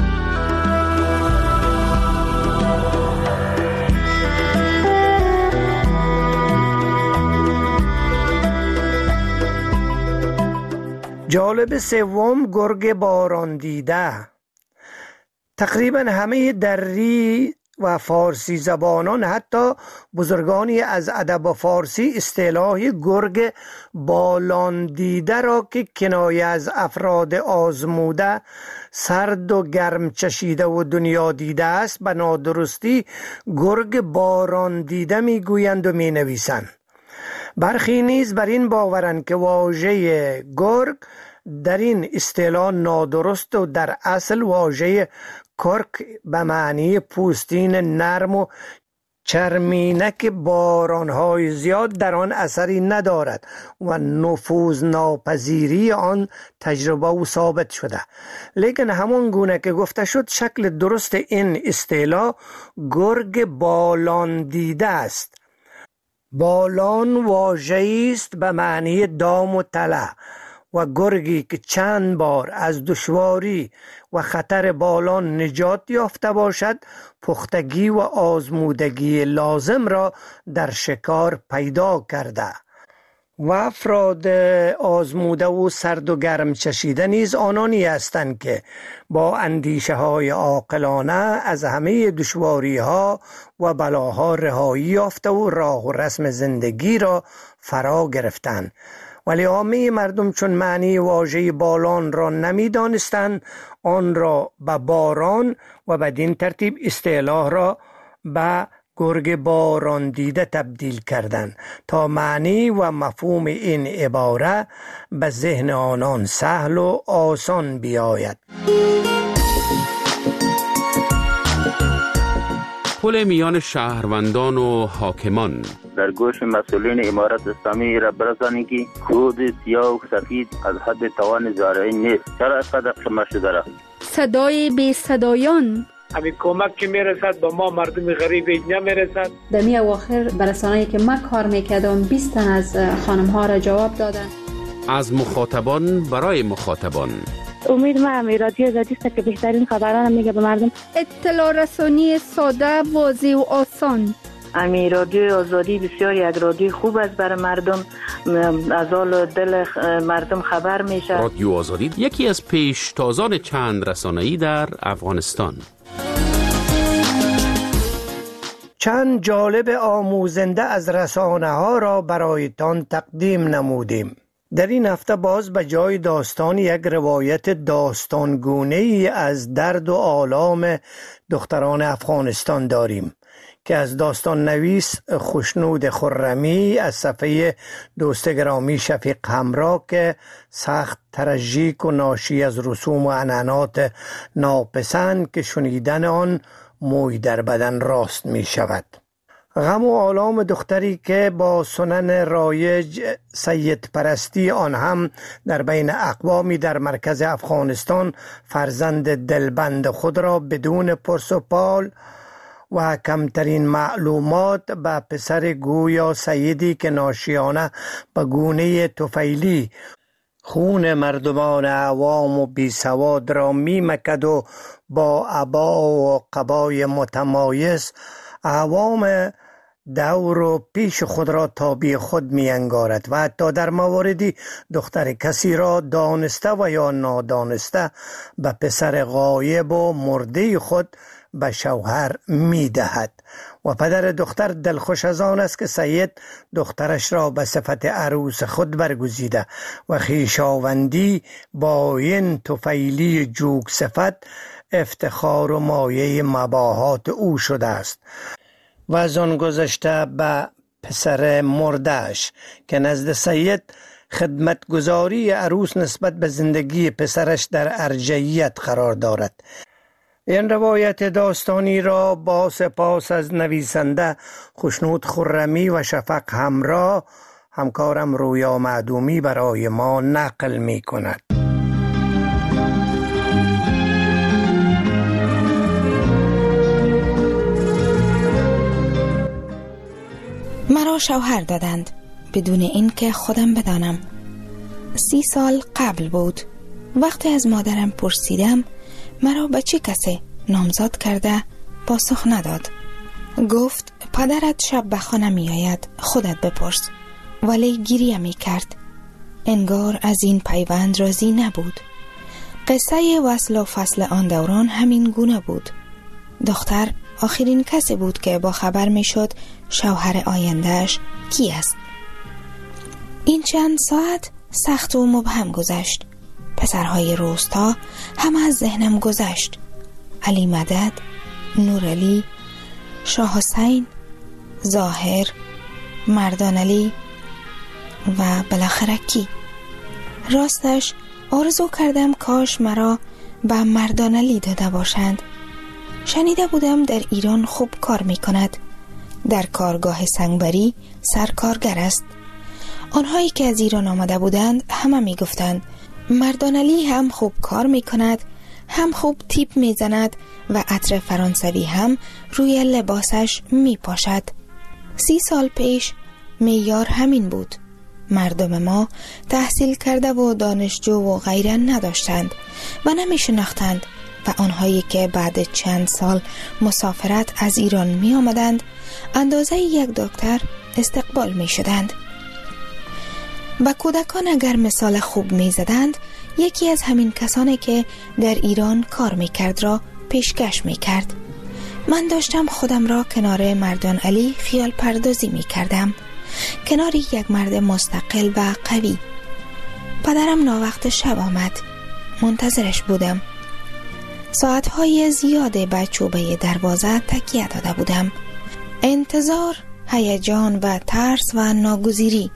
جالب سوم، گرگ باران دیده. تقریبا همه دری و فارسی زبانان، حتی بزرگانی از ادب فارسی، اصطلاح گرگ بالان دیده را که کنایه از افراد آزموده، سرد و گرم چشیده و دنیا دیده است، به نادرستی گرگ باران دیده می گویند و می نویسند. برخی نیز بر این باورند که واژه گرگ در این اصطلاح نادرست و در اصل واژه کرک به معنی پوستین نرم و چرمینک بارانهای زیاد در آن اثری ندارد و نفوذ ناپذیری آن تجربه و ثابت شده. لیکن همون گونه که گفته شد، شکل درست این اصطلاح گرگ بالان دیده است. بالان واژه‌ای است به معنی دام و تله و گرگی که چند بار از دشواری و خطر بالان نجات یافته باشد، پختگی و آزمودگی لازم را در شکار پیدا کرده. و افراد آزموده و سرد و گرم چشیده نیز آنانی هستند که با اندیشه های عاقلانه از همه دشواری ها و بلاها رهایی یافته و راه و رسم زندگی را فرا گرفتند. ولی عامه مردم چون معنی واژه بالان را نمی دانستند، آن را به باران و بدین ترتیب اصطلاح را به گرگ باران دیده تبدیل کردند تا معنی و مفهوم این عباره به ذهن آنان سهل و آسان بیاید. پل میان شهروندان و حاکمان. در گوش مسئولین امارت اسلامی را برسانید که کود سیاه و سفید از حد توان زارعی نیست. چرا اینقدر خمه شده را؟ صدای بی صدایان. همین کمک که میرسد با ما مردم غریب نمیرسد. در می اواخر برسانه‌ای که من کار میکردم بیست تن از خانم ها را جواب دادن. از مخاطبان برای مخاطبان. امید ما هم رادیو آزادی است که بهترین خبران میگه به مردم. اطلاع رسانی ساده، واضح و آسان. امی رادیو آزادی بسیار یک رادیو خوب است برای مردم، از حال دل مردم خبر میشه. رادیو آزادی یکی از پیشتازان چند رسانه‌ای در افغانستان. چند جالب آموزنده از رسانه ها را برایتان تقدیم نمودیم. در این هفته باز به جای داستان یک روایت داستانگونه ای از درد و آلام دختران افغانستان داریم که از داستان نویس خوشنود خرمی از صفحه دوست گرامی شفیق همراه که سخت تراژیک و ناشی از رسوم و عنعنات ناپسند که شنیدن آن موی در بدن راست می شود. غم و آلام دختری که با سنن رایج سید پرستی آن هم در بین اقوامی در مرکز افغانستان فرزند دلبند خود را بدون پرس و پال و کمترین معلومات به پسر گویا سیدی که ناشیانه به گونه طفیلی خون مردمان عوام و بی سواد را می مکد و با عبا و قبای متمایز عوام دور و پیش خود را تابع خود می انگارد و حتی در مواردی دختر کسی را دانسته و یا نادانسته به پسر غایب و مرده خود به شوهر می دهد و پدر دختر دلخوش از آن است که سید دخترش را به صفت عروس خود برگزیده و خویشاوندی با این طفیلی جوگ صفت افتخار و مایه مباهات او شده است و از آن گذشته به پسر مردهش که نزد سید خدمتگزاری عروس نسبت به زندگی پسرش در ارجحیت قرار دارد. این روایت داستانی را با سپاس از نویسنده خوشنود خرمی و شفق همراه همکارم رویا معدومی برای ما نقل می کند. مرا شوهر دادند بدون اینکه خودم بدانم. سی سال قبل بود. وقتی از مادرم پرسیدم مرا به چه کسی نامزد کرده پاسخ نداد. گفت پدرت شب به خانه می آید، خودت بپرس. ولی گریه می کرد. انگار از این پیوند راضی نبود. قصه وصل و فصل آن دوران همین گونه بود. دختر آخرین کسی بود که با خبر می شد شوهر آیندهش کی است. این چند ساعت سخت و مبهم گذشت. پسرهای روستا هم از ذهنم گذشت. علی مدد، نور علی، شاه حسین، ظاهر، مردان علی و بالاخره کی. راستش آرزو کردم کاش مرا به مردان علی داده باشند. شنیده بودم در ایران خوب کار می کند. در کارگاه سنگبری سرکارگر است. آنهایی که از ایران آمده بودند همه می گفتند مردان علی هم خوب کار می کند، هم خوب تیپ می زند و عطر فرانسوی هم روی لباسش می پاشد. سی سال پیش معیار همین بود. مردم ما تحصیل کرده و دانشجو و غیره نداشتند و نمی شناختند و آنهایی که بعد چند سال مسافرت از ایران می آمدند اندازه یک دکتر استقبال می شدند. و کودکان اگر مثال خوب می زدند یکی از همین کسانی که در ایران کار می کرد را پیشکش می کرد. من داشتم خودم را کنار مردان علی خیال پردازی می کردم، کنار یک مرد مستقل و قوی. پدرم ناوقت شب آمد. منتظرش بودم. ساعتهای زیاده به چوبه دروازه تکیه داده بودم. انتظار، هیجان و ترس و ناگزیری.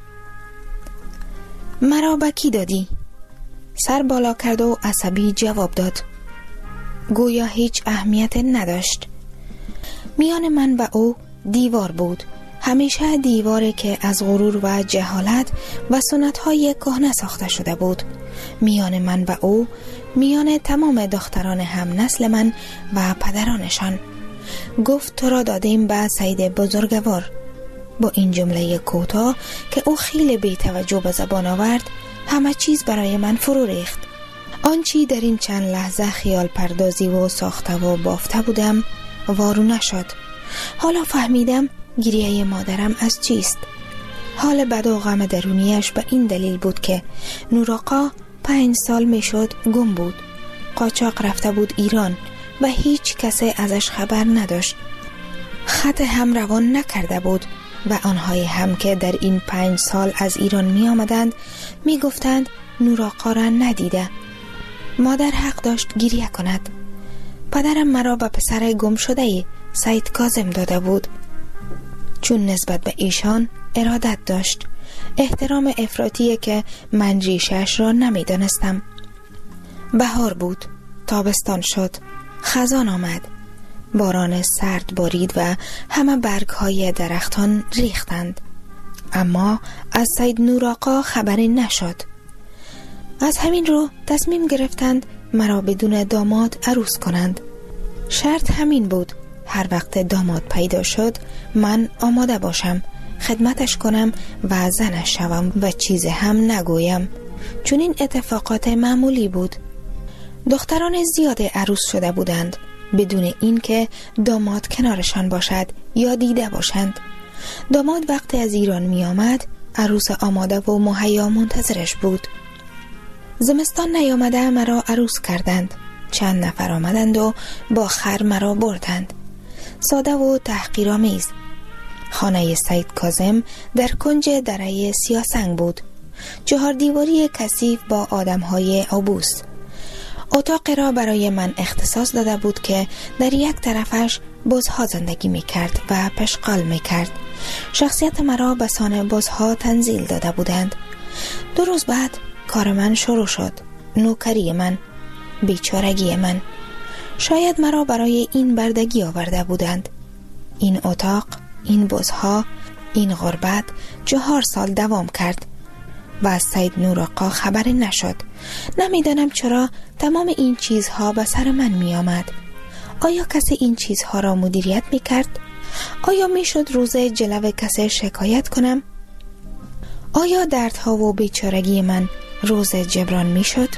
مرا به کی دادی؟ سر بالا کرد و عصبی جواب داد. گویا هیچ اهمیت نداشت. میان من و او دیوار بود. همیشه دیواری که از غرور و جهالت و سنت‌های کهنه ساخته شده بود. میان من و او، میان تمام دختران هم نسل من و پدرانشان. گفت تو را دادیم به سید بزرگوار. با این جمله کوتاه که او خیلی بی توجه به زبان آورد همه چیز برای من فرو ریخت. آنچی در این چند لحظه خیال پردازی و ساخته و بافته بودم وارو نشد. حالا فهمیدم گریه مادرم از چیست. حال بد و غم درونیش به این دلیل بود که نوراقا پنج سال می شد گم بود. قاچاق رفته بود ایران و هیچ کسی ازش خبر نداشت. خط هم روان نکرده بود و آنهایی هم که در این پنج سال از ایران می آمدند می گفتند نورآقا را ندیده. مادر حق داشت گریه کند. پدرم مرا به پسر گم شده سید کاظم داده بود. چون نسبت به ایشان ارادت داشت، احترام افراطی که من ریشش را نمی دانستم. بهار بود، تابستان شد، خزان آمد، باران سرد بارید و همه برگ های درختان ریختند، اما از سید نورآقا خبری نشد. از همین رو تصمیم گرفتند مرا بدون داماد عروس کنند. شرط همین بود هر وقت داماد پیدا شد من آماده باشم، خدمتش کنم و زنش شوم و چیز هم نگویم، چون این اتفاقات معمولی بود. دختران زیاد عروس شده بودند بدون اینکه داماد کنارشان باشد یا دیده باشند. داماد وقتی از ایران می آمد عروس آماده و مهیا منتظرش بود. زمستان نیامده مرا عروس کردند. چند نفر آمدند و با خر مرا بردند. ساده و تحقیرآمیز. خانه سید کاظم در کنج دره سیاسنگ بود. چهار دیواری کثیف با آدمهای عبوس. اتاق را برای من اختصاص داده بود که در یک طرفش بزها زندگی می کرد و پشغال می کرد. شخصیت مرا به سان بزها تنزیل داده بودند. دو روز بعد کار من شروع شد. نوکری من، بیچارگی من. شاید مرا برای این بردگی آورده بودند. این اتاق، این بزها، این غربت چهار سال دوام کرد و از سید نورآقا خبری نشد. نمیدانم چرا تمام این چیزها به سر من می آمد. آیا کسی این چیزها را مدیریت می کرد؟ آیا می شد روز جلو کسی شکایت کنم؟ آیا دردها و بیچارگی من روز جبران می شد؟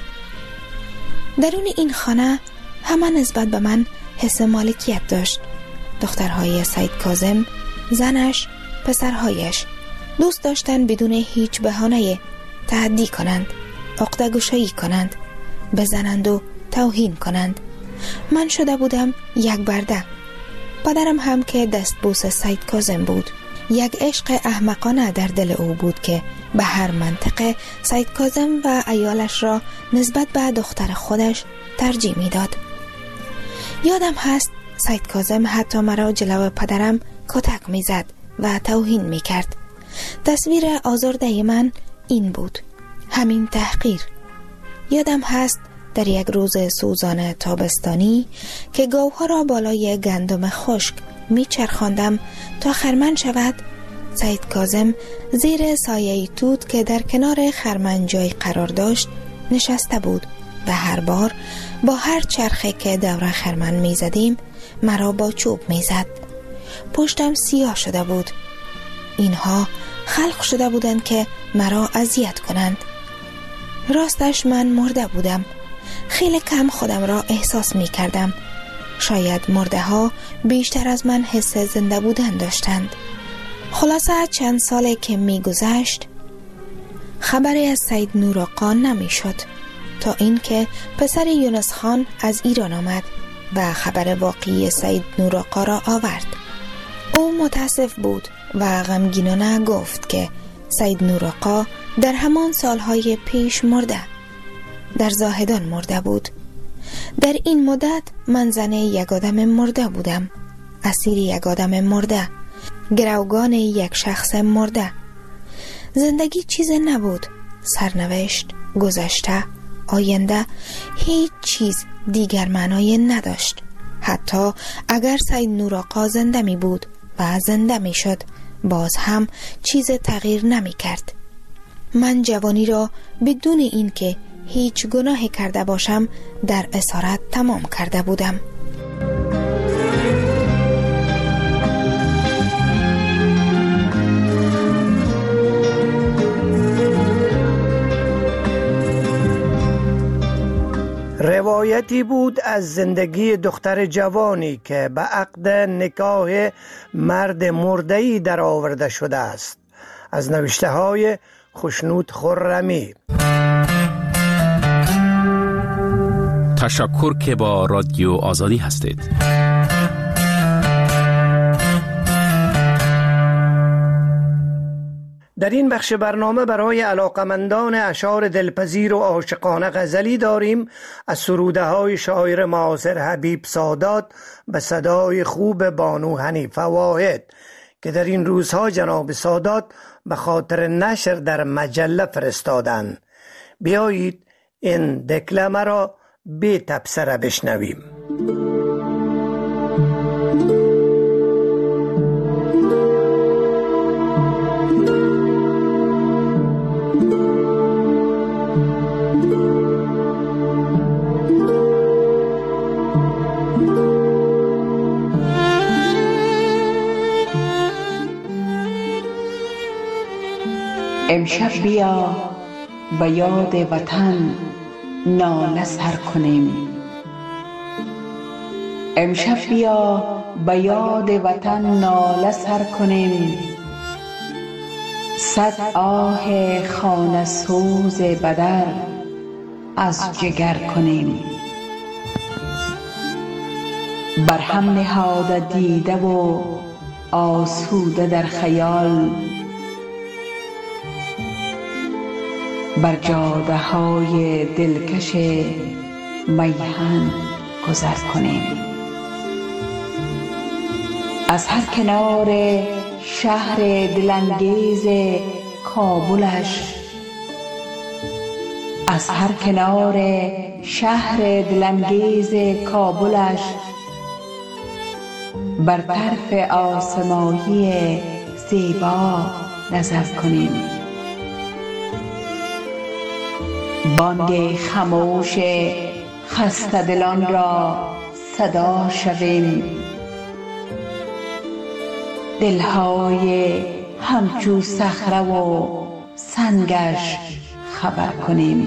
درون این خانه همه نسبت به من حس مالکیت داشت. دخترهای سید کاظم، زنش، پسرهایش دوست داشتن بدون هیچ بهانه تهدی کنند، عقده‌گشایی کنند، بزنند و توهین کنند. من شده بودم یک برده. پدرم هم که دستبوس سید کاظم بود. یک عشق احمقانه در دل او بود که به هر منطقه سید کاظم و عیالش را نسبت به دختر خودش ترجیح می داد. یادم هست سید کاظم حتی مرا جلو پدرم کتک می زد و توهین می کرد. تصویر آزرده من این بود، همین تحقیر. یادم هست در یک روز سوزان تابستانی که گاوها را بالای گندم خشک می چرخاندم تا خرمن شود، سید کاظم زیر سایه توت که در کنار خرمن جای قرار داشت نشسته بود و هر بار با هر چرخه که دور خرمن می زدیم مرا با چوب می زد. پشتم سیاه شده بود. اینها خلق شده بودند که مرا اذیت کنند. راستش من مرده بودم. خیلی کم خودم را احساس می کردم. شاید مرده ها بیشتر از من حس زنده بودن داشتند. خلاصه چند ساله که می گذشت خبری از سید نورآقا نمی شد تا اینکه پسر یونس خان از ایران آمد و خبر واقعی سید نورآقا را آورد. او متاسف بود و غمگینانه گفت که سید نورآقا در همان سالهای پیش مرده، در زاهدان مرده بود. در این مدت من زن یک آدم مرده بودم، اسیر یک آدم مرده، گروگان یک شخص مرده. زندگی چیز نبود، سرنوشت، گذشته، آینده، هیچ چیز دیگر معنای نداشت. حتی اگر سید نورآقا زنده می بود و زنده می شد باز هم چیز تغییر نمی کرد. من جوانی را بدون این که هیچ گناهی کرده باشم در اسارت تمام کرده بودم. روایتی بود از زندگی دختر جوانی که به عقد نکاح مرد مرده‌ای در آورده شده است. از نوشته های خوشنود خرمی. تشکر که با رادیو آزادی هستید. در این بخش برنامه برای علاقمندان اشعار دلپذیر و عاشقانه غزلی داریم از سروده های شاعر معاصر حبیب سادات به صدای خوب بانو حنیفه واحد که در این روزها جناب سادات به خاطر نشر در مجله فرستادند. بیایید این دکلمه را بی تبصره بشنویم. امشب بیا به یاد وطن ناله سر کنیم. امشب بیا به یاد وطن ناله سر کنیم. صد آه خانه سوز بدر از جگر کنیم. بر هم نهاده دیده و آسوده در خیال بر جاده های دلکش میهن گذر کنیم. از هر کنار شهر دلانگیز کابلش از هر کنار شهر دلانگیز کابلش بر طرف آسمانی زیبا نظر کنیم. بانگ خاموش خسته دلان را صدا شویم. دلهای همچو صخره و سنگش خبر کنیم.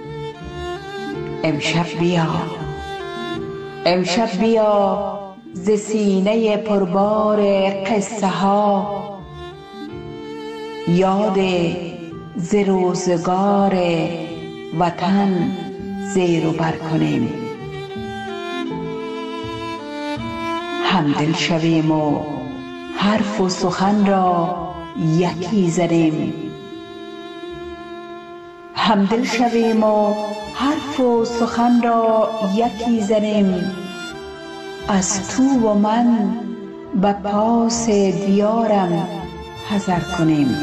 امشب بیا امشب بیا ز سینه پربار قصه ها یاد ز روزگار وطن زیر و بر کنیم. همدل شویم و حرف و سخن را یکی زنیم. همدل شویم و حرف و سخن را یکی زنیم. از تو و من به پاس دیارم حذر کنیم.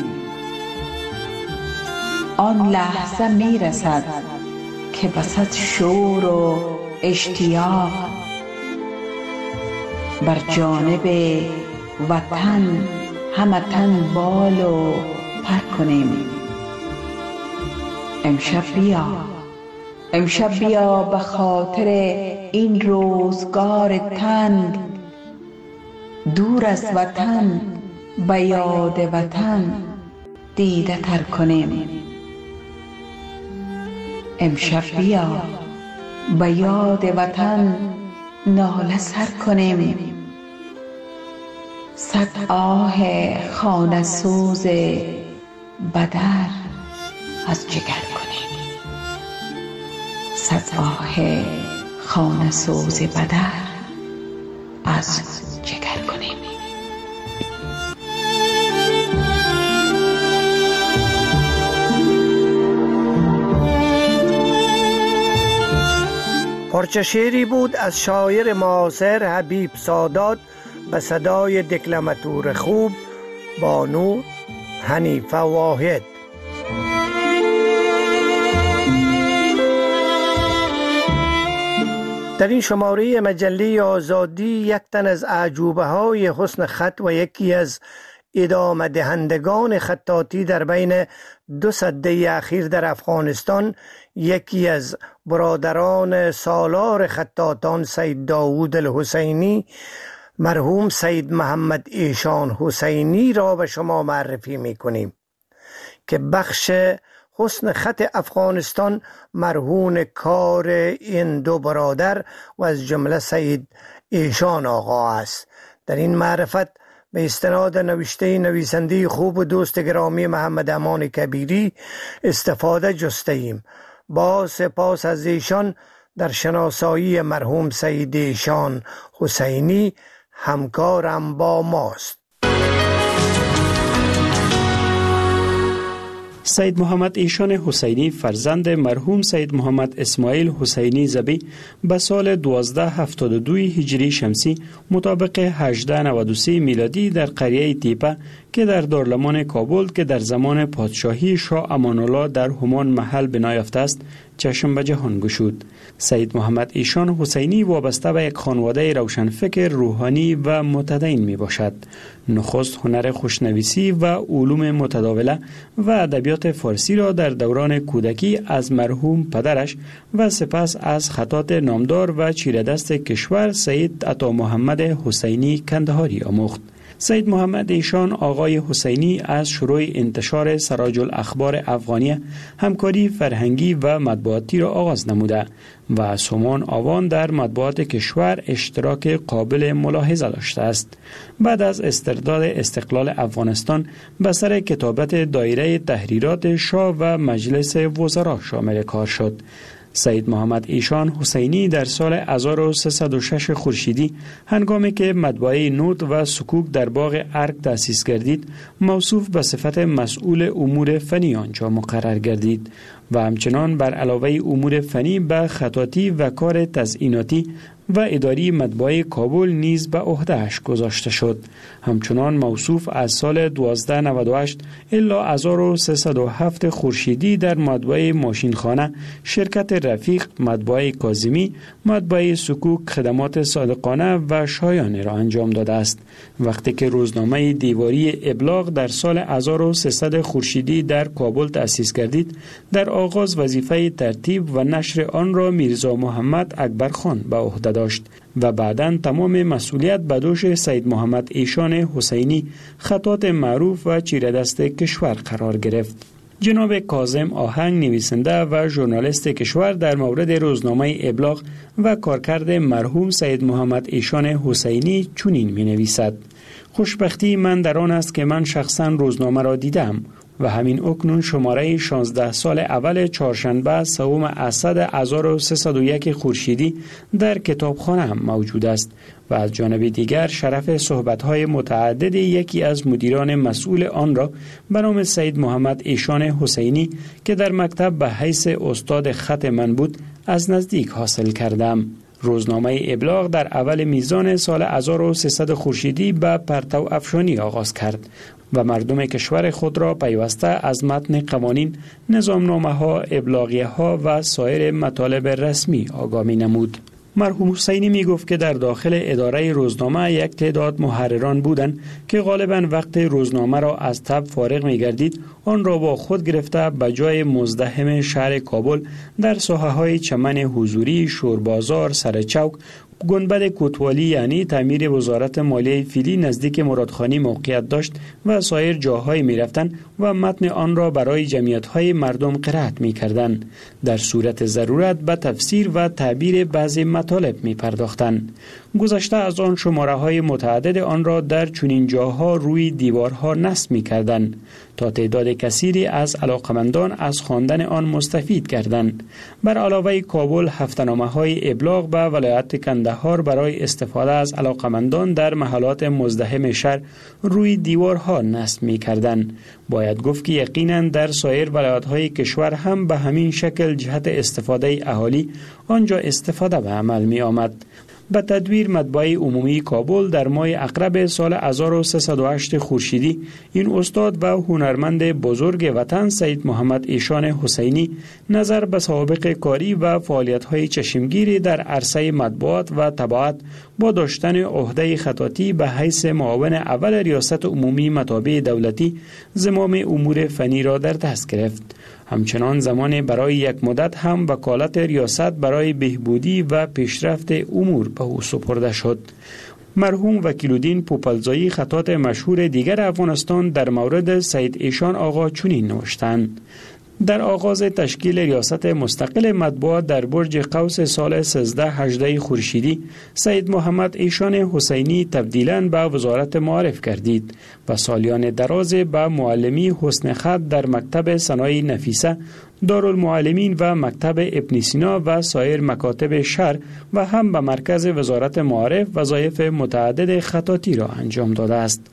آن لحظه می رسد که بسد شور و اشتیاق بر جانب وطن همه تن بال و پر کنیم. امشب بیا امشب بیا به خاطر این روزگار تنگ دور از وطن به یاد وطن دیده تر کنیم. امشب بیا به یاد وطن ناله سر کنیم. صد آه خانه سوز بدر از جگر کنیم. صد آه خانه سوز بدر از جگر کنیم. پارچه شعری بود از شاعر معاصر حبیب سادات به صدای دکلماتور خوب بانو حنیفه واحد. در این شماره مجله آزادی یک تن از اعجوبه های حسن خط و یکی از ادامه دهندگان خطاطی در بین دو سده اخیر در افغانستان، یکی از برادران سالار خطاطان سید داوود الحسینی مرحوم سید محمد ایشان حسینی را به شما معرفی می کنیم که بخش حسن خط افغانستان مرهون کار این دو برادر و از جمله سید ایشان آقا است. در این معرفت به استناد نوشته نویسنده خوب و دوست گرامی محمد امان کبیری استفاده جسته ایم. با سپاس از ایشان در شناسایی مرحوم سید ایشان حسینی همکارم با ماست. سید محمد ایشان حسینی فرزند مرحوم سید محمد اسماعیل حسینی زبی به سال دوازده هفتاد و دو هجری شمسی مطابق هجده نود و سه میلادی در قریه تیپه که در دارالمان کابل که در زمان پادشاهی شاه امان الله در همان محل بنا یافته است چشم به جهان گشود. سید محمد ایشان حسینی وابسته به یک خانواده روشنفکر روحانی و متدین می باشد. نخست هنر خوشنویسی و علوم متداوله و ادبیات فارسی را در دوران کودکی از مرحوم پدرش و سپس از خطاط نامدار و چیره‌دست کشور سید عطا محمد حسینی کندهاری آموخت. سید محمد ایشان آقای حسینی از شروع انتشار سراج الاخبار افغانیه همکاری فرهنگی و مطبوعاتی را آغاز نموده و سومان آوان در مطبوعات کشور اشتراک قابل ملاحظه داشته است. بعد از استرداد استقلال افغانستان به سر کتابت دایره تحریرات شاه و مجلس وزرا شامل کار شد. سید محمد ایشان حسینی در سال هزار و سیصد و شش خورشیدی هنگامی که مطبعه نوت و سکوک در باغ ارگ تأسیس گردید موصوف به صفت مسئول امور فنی آنجا مقرر گردید و همچنان بر علاوه امور فنی به خطاطی و کار تزییناتی و اداری مطبعه کابل نیز به عهده‌اش گذاشته شد. همچنان موصوف از سال دوازده نود و هشت الی هزار و سیصد و هفت خورشیدی در مطبعه ماشینخانه، شرکت رفیق، مطبعه کاظمی، مطبعه سکوک خدمات صادقانه و شایانه را انجام داده است. وقتی که روزنامه دیواری ابلاغ در سال هزار و سیصد خورشیدی در کابل تأسیس گردید، در آغاز وظیفه ترتیب و نشر آن را میرزا محمد اکبر خان به عهده داشت و بعداً تمام مسئولیت به دوش سید محمد ایشان حسینی خطاط معروف و چیره‌دست کشور قرار گرفت. جناب کاظم آهنگ نویسنده و ژورنالیست کشور در مورد روزنامه ابلاغ و کارکرد مرحوم سید محمد ایشان حسینی چنین می نویسد: خوشبختی من در آن است که من شخصاً روزنامه را دیدم و همین اکنون شماره شانزده سال اول چهارشنبه سوم اسد هزار و سیصد و یک خورشیدی در کتابخانه هم موجود است و از جانب دیگر شرف صحبت‌های متعدد یکی از مدیران مسئول آن را به نام سید محمد ایشان حسینی که در مکتب به حیث استاد خط من بود از نزدیک حاصل کردم. روزنامه ابلاغ در اول میزان سال هزار و سیصد خورشیدی به پرتو افشانی آغاز کرد و مردم کشور خود را پیوسته از متن قوانین، نظامنامه‌ها، ابلاغیه‌ها و سایر مطالب رسمی آگاهی نمود. مرحوم حسینی می گفت که در داخل اداره روزنامه یک تعداد محرران بودند که غالباً وقت روزنامه را از تب فارغ می گردید آن را با خود گرفته به جای مزدحم شهر کابل در ساحه‌های چمن حضوری، شوربازار، سرچوک، گنبد کوتوالی یعنی تعمیر وزارت مالیه فیلی نزدیک مرادخانی موقعیت داشت و سایر جاهای می رفتن و متن آن را برای جمعیت‌های مردم قرائت می کردن. در صورت ضرورت به تفسیر و تعبیر بعضی مطالب می پرداختن. گذشته از آن شماره های متعدد آن را در چنین جاها روی دیوارها نصب می کردن تا تعداد کثیری از علاقمندان از خواندن آن مستفید کردند. بر علاوه کابل هفته‌نامه های ابلاغ به ولایت کندهار برای استفاده از علاقمندان در محلات مزدحم شهر روی دیوارها نصب می کردند. باید گفت که یقینا در سایر ولایت‌های کشور هم به همین شکل جهت استفاده اهالی آنجا استفاده به عمل می آمد. به تدویر مطبعه عمومی کابل در ماه عقرب سال هزار و سیصد و هشت خورشیدی این استاد و هنرمند بزرگ وطن سید محمد ایشان حسینی نظر به سوابق کاری و فعالیت‌های چشمگیری در عرصه مطبوعات و طباعت با داشتن عهده خطاطی به حیث معاون اول ریاست عمومی مطابع دولتی زمام امور فنی را در دست گرفت. همچنان زمان برای یک مدت هم وکالت ریاست برای بهبودی و پیشرفت امور به او سپرده شد. مرحوم وکیل‌الدین پوپلزایی خطاط مشهور دیگر افغانستان در مورد سید ایشان آقا چنین نوشتند: در آغاز تشکیل ریاست مستقل مطبوعات در برج قوس سال سیزده هجده خورشیدی سید محمد ایشان حسینی تبدیلاً به وزارت معارف گردید و سالیان دراز به معلمی حسن خط در مکتب صنایع نفیسه، دارالمعلمین و مکتب ابن سینا و سایر مکاتب شهر و هم به مرکز وزارت معارف وظایف متعدد خطاطی را انجام داده است.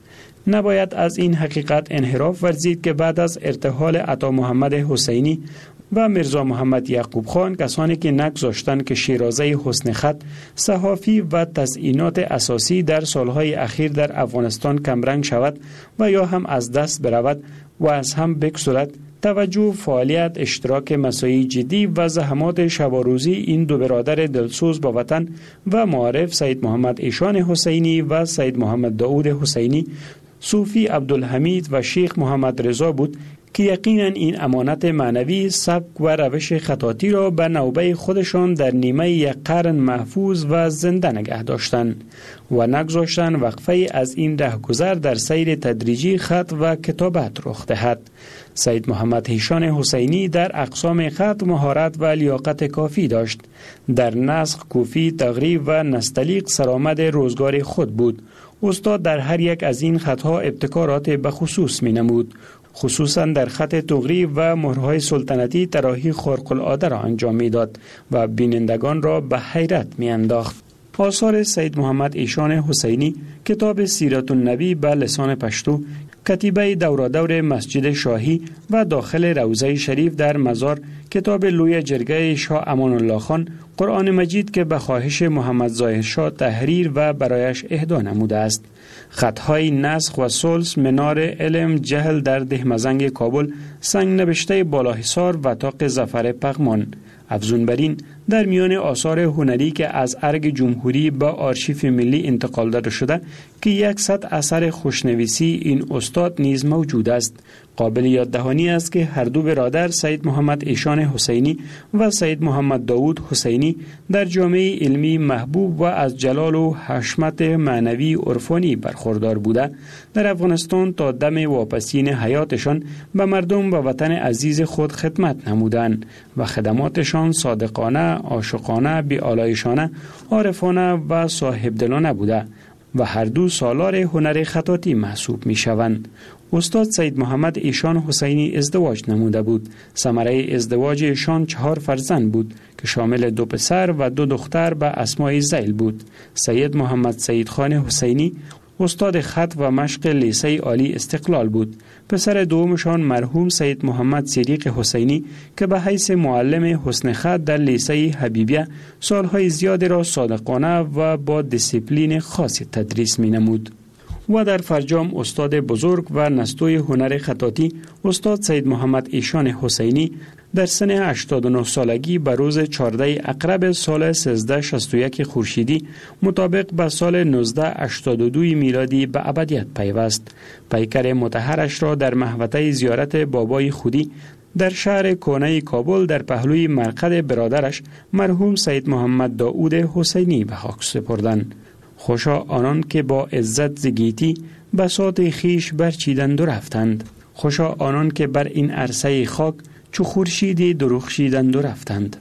نباید از این حقیقت انحراف ورزید که بعد از ارتحال عطا محمد حسینی و میرزا محمد یعقوب خان، کسانی که نگذاشتند که شیرازه حسن خط، صحافی و تزیینات اساسی در سالهای اخیر در افغانستان کمرنگ شود و یا هم از دست برود و از هم بگسلد، توجه، فعالیت، اشتراک مساعی جدی و زحمات شب و روزی این دو برادر دلسوز با وطن و معارف سید محمد ایشان حسینی و سید محمد داود حسینی، صوفی عبدالحمید و شیخ محمد رضا بود که یقینا این امانت معنوی، سبک و روش خطاطی را به نوبه خودشان در نیمه یک قرن محفوظ و زنده نگه داشتند و نگذاشتند وقفه از این رهگذر در سیر تدریجی خط و کتابت رخ دهد. سید محمد ایشان حسینی در اقسام خط مهارت و لیاقت کافی داشت. در نسخ، کوفی، تقریب و نستعلیق سرآمد روزگار خود بود. استاد در هر یک از این خطها ابتکارات بخصوص می نمود. خصوصا در خط تقریب و مهرهای سلطنتی طراحی خارق العاده را انجام می داد و بینندگان را به حیرت می انداخت. آثار سید محمد ایشان حسینی، کتاب سیرت النبی به لسان پشتو، کتیبه دورادور مسجد شاهی و داخل روضه شریف در مزار، کتاب لوی جرگه شاه امان الله خان، قرآن مجید که به خواهش محمد ظاهر شاه تحریر و برایش اهدا نموده است، خطهای نسخ و سلس، منار علم جهل در دهمزنگ کابل، سنگ نبشته بالاحصار و طاق ظفر پغمان. افزون بر این، در میان آثار هنری که از ارگ جمهوری به آرشیف ملی انتقال داده شده که صد اثر خوشنویسی این استاد نیز موجود است. قابل یاد دهانی است که هر دو برادر سید محمد ایشان حسینی و سید محمد داود حسینی در جامعه علمی محبوب و از جلال و حشمت معنوی عرفانی برخوردار بوده، در افغانستان تا دم واپسین حیاتشان به مردم و وطن عزیز خود خدمت نمودند و خدماتشان صادقانه، عاشقانه، بی‌آلایشانه، عارفانه و صاحبدلانه بوده و هر دو سالار هنر خطاطی محسوب می شوند. استاد سید محمد ایشان حسینی ازدواج نموده بود. ثمره ازدواج ایشان چهار فرزند بود که شامل دو پسر و دو دختر به اسمای ذیل بود. سید محمد سید خان حسینی استاد خط و مشق لیسه عالی استقلال بود. پسر دومشان مرحوم سید محمد صدیق حسینی که به حیث معلم حسن خط در لیسه حبیبیه سالهای زیادی را صادقانه و با دیسیپلین خاصی تدریس می نمود. و در فرجام استاد بزرگ و نستوی هنر خطاطی استاد سید محمد ایشان حسینی در سن هشتاد و نه سالگی به روز چهاردهم اقرب سال سیزده شصت و یک خورشیدی مطابق به سال نوزده هشتاد و دو میلادی به ابدیت پیوست. پیکر مطهرش را در محوطه زیارت بابای خودی در شهر کهنه کابل در پهلوی مرقد برادرش مرحوم سید محمد داود حسینی به خاک سپردند. خوشا آنان که با عزت زگیتی بساط خیش برچیدند و رفتند. خوشا آنان که بر این عرصه خاک چو خورشیدی درخشیدند و رفتند.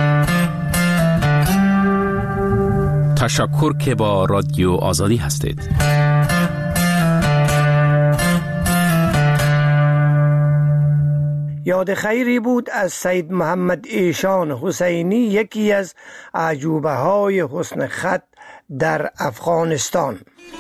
تشکر که با رادیو آزادی هستید. یاد خیری بود از سید محمد ایشان حسینی، یکی از عجوبه های حسن خط در افغانستان.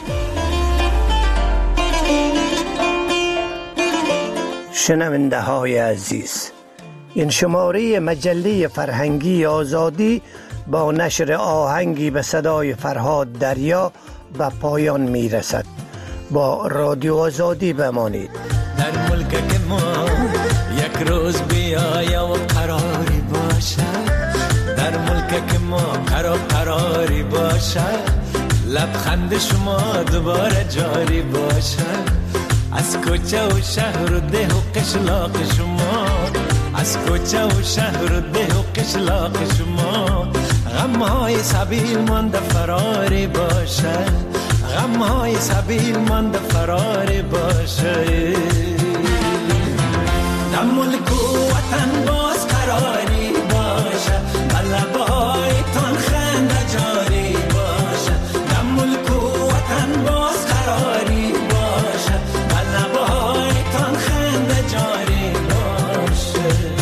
شنونده های عزیز، این شماره مجله فرهنگی آزادی با نشر آهنگی به صدای فرهاد دریا به پایان می رسد. با رادیو آزادی بمانید. در ملک که ما یک روز بیایا و قراری باشه، در ملک که ما قرار قراری باشه، لبخند شما دوباره جاری باشه، از کوچه و شهر و ده و قشلاق شما، از کوچه و شهر و ده و قشلاق شما، غمهای سبیل مانده فراری باشه، غمهای سبیل مانده فراری باشه. در ملک و وطن باز قراری باشه، لبایتان خنده جاری باشه، در ملک و وطن باز قراری باشه، لبایتان خنده جاری باشه.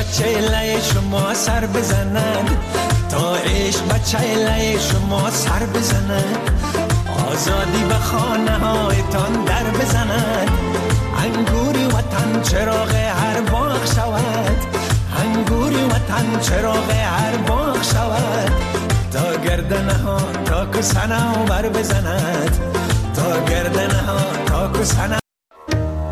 چیله شما سر بزند، تا عشق به چیله شما سر بزند، آزادی به خانه هایتان در بزند، انگوری وطن چراغ هر باغ شود، انگوری وطن چراغ هر باغ شود، تا گردنه ها تا کسنه بر بزند، تا گردنه ها تا کسنه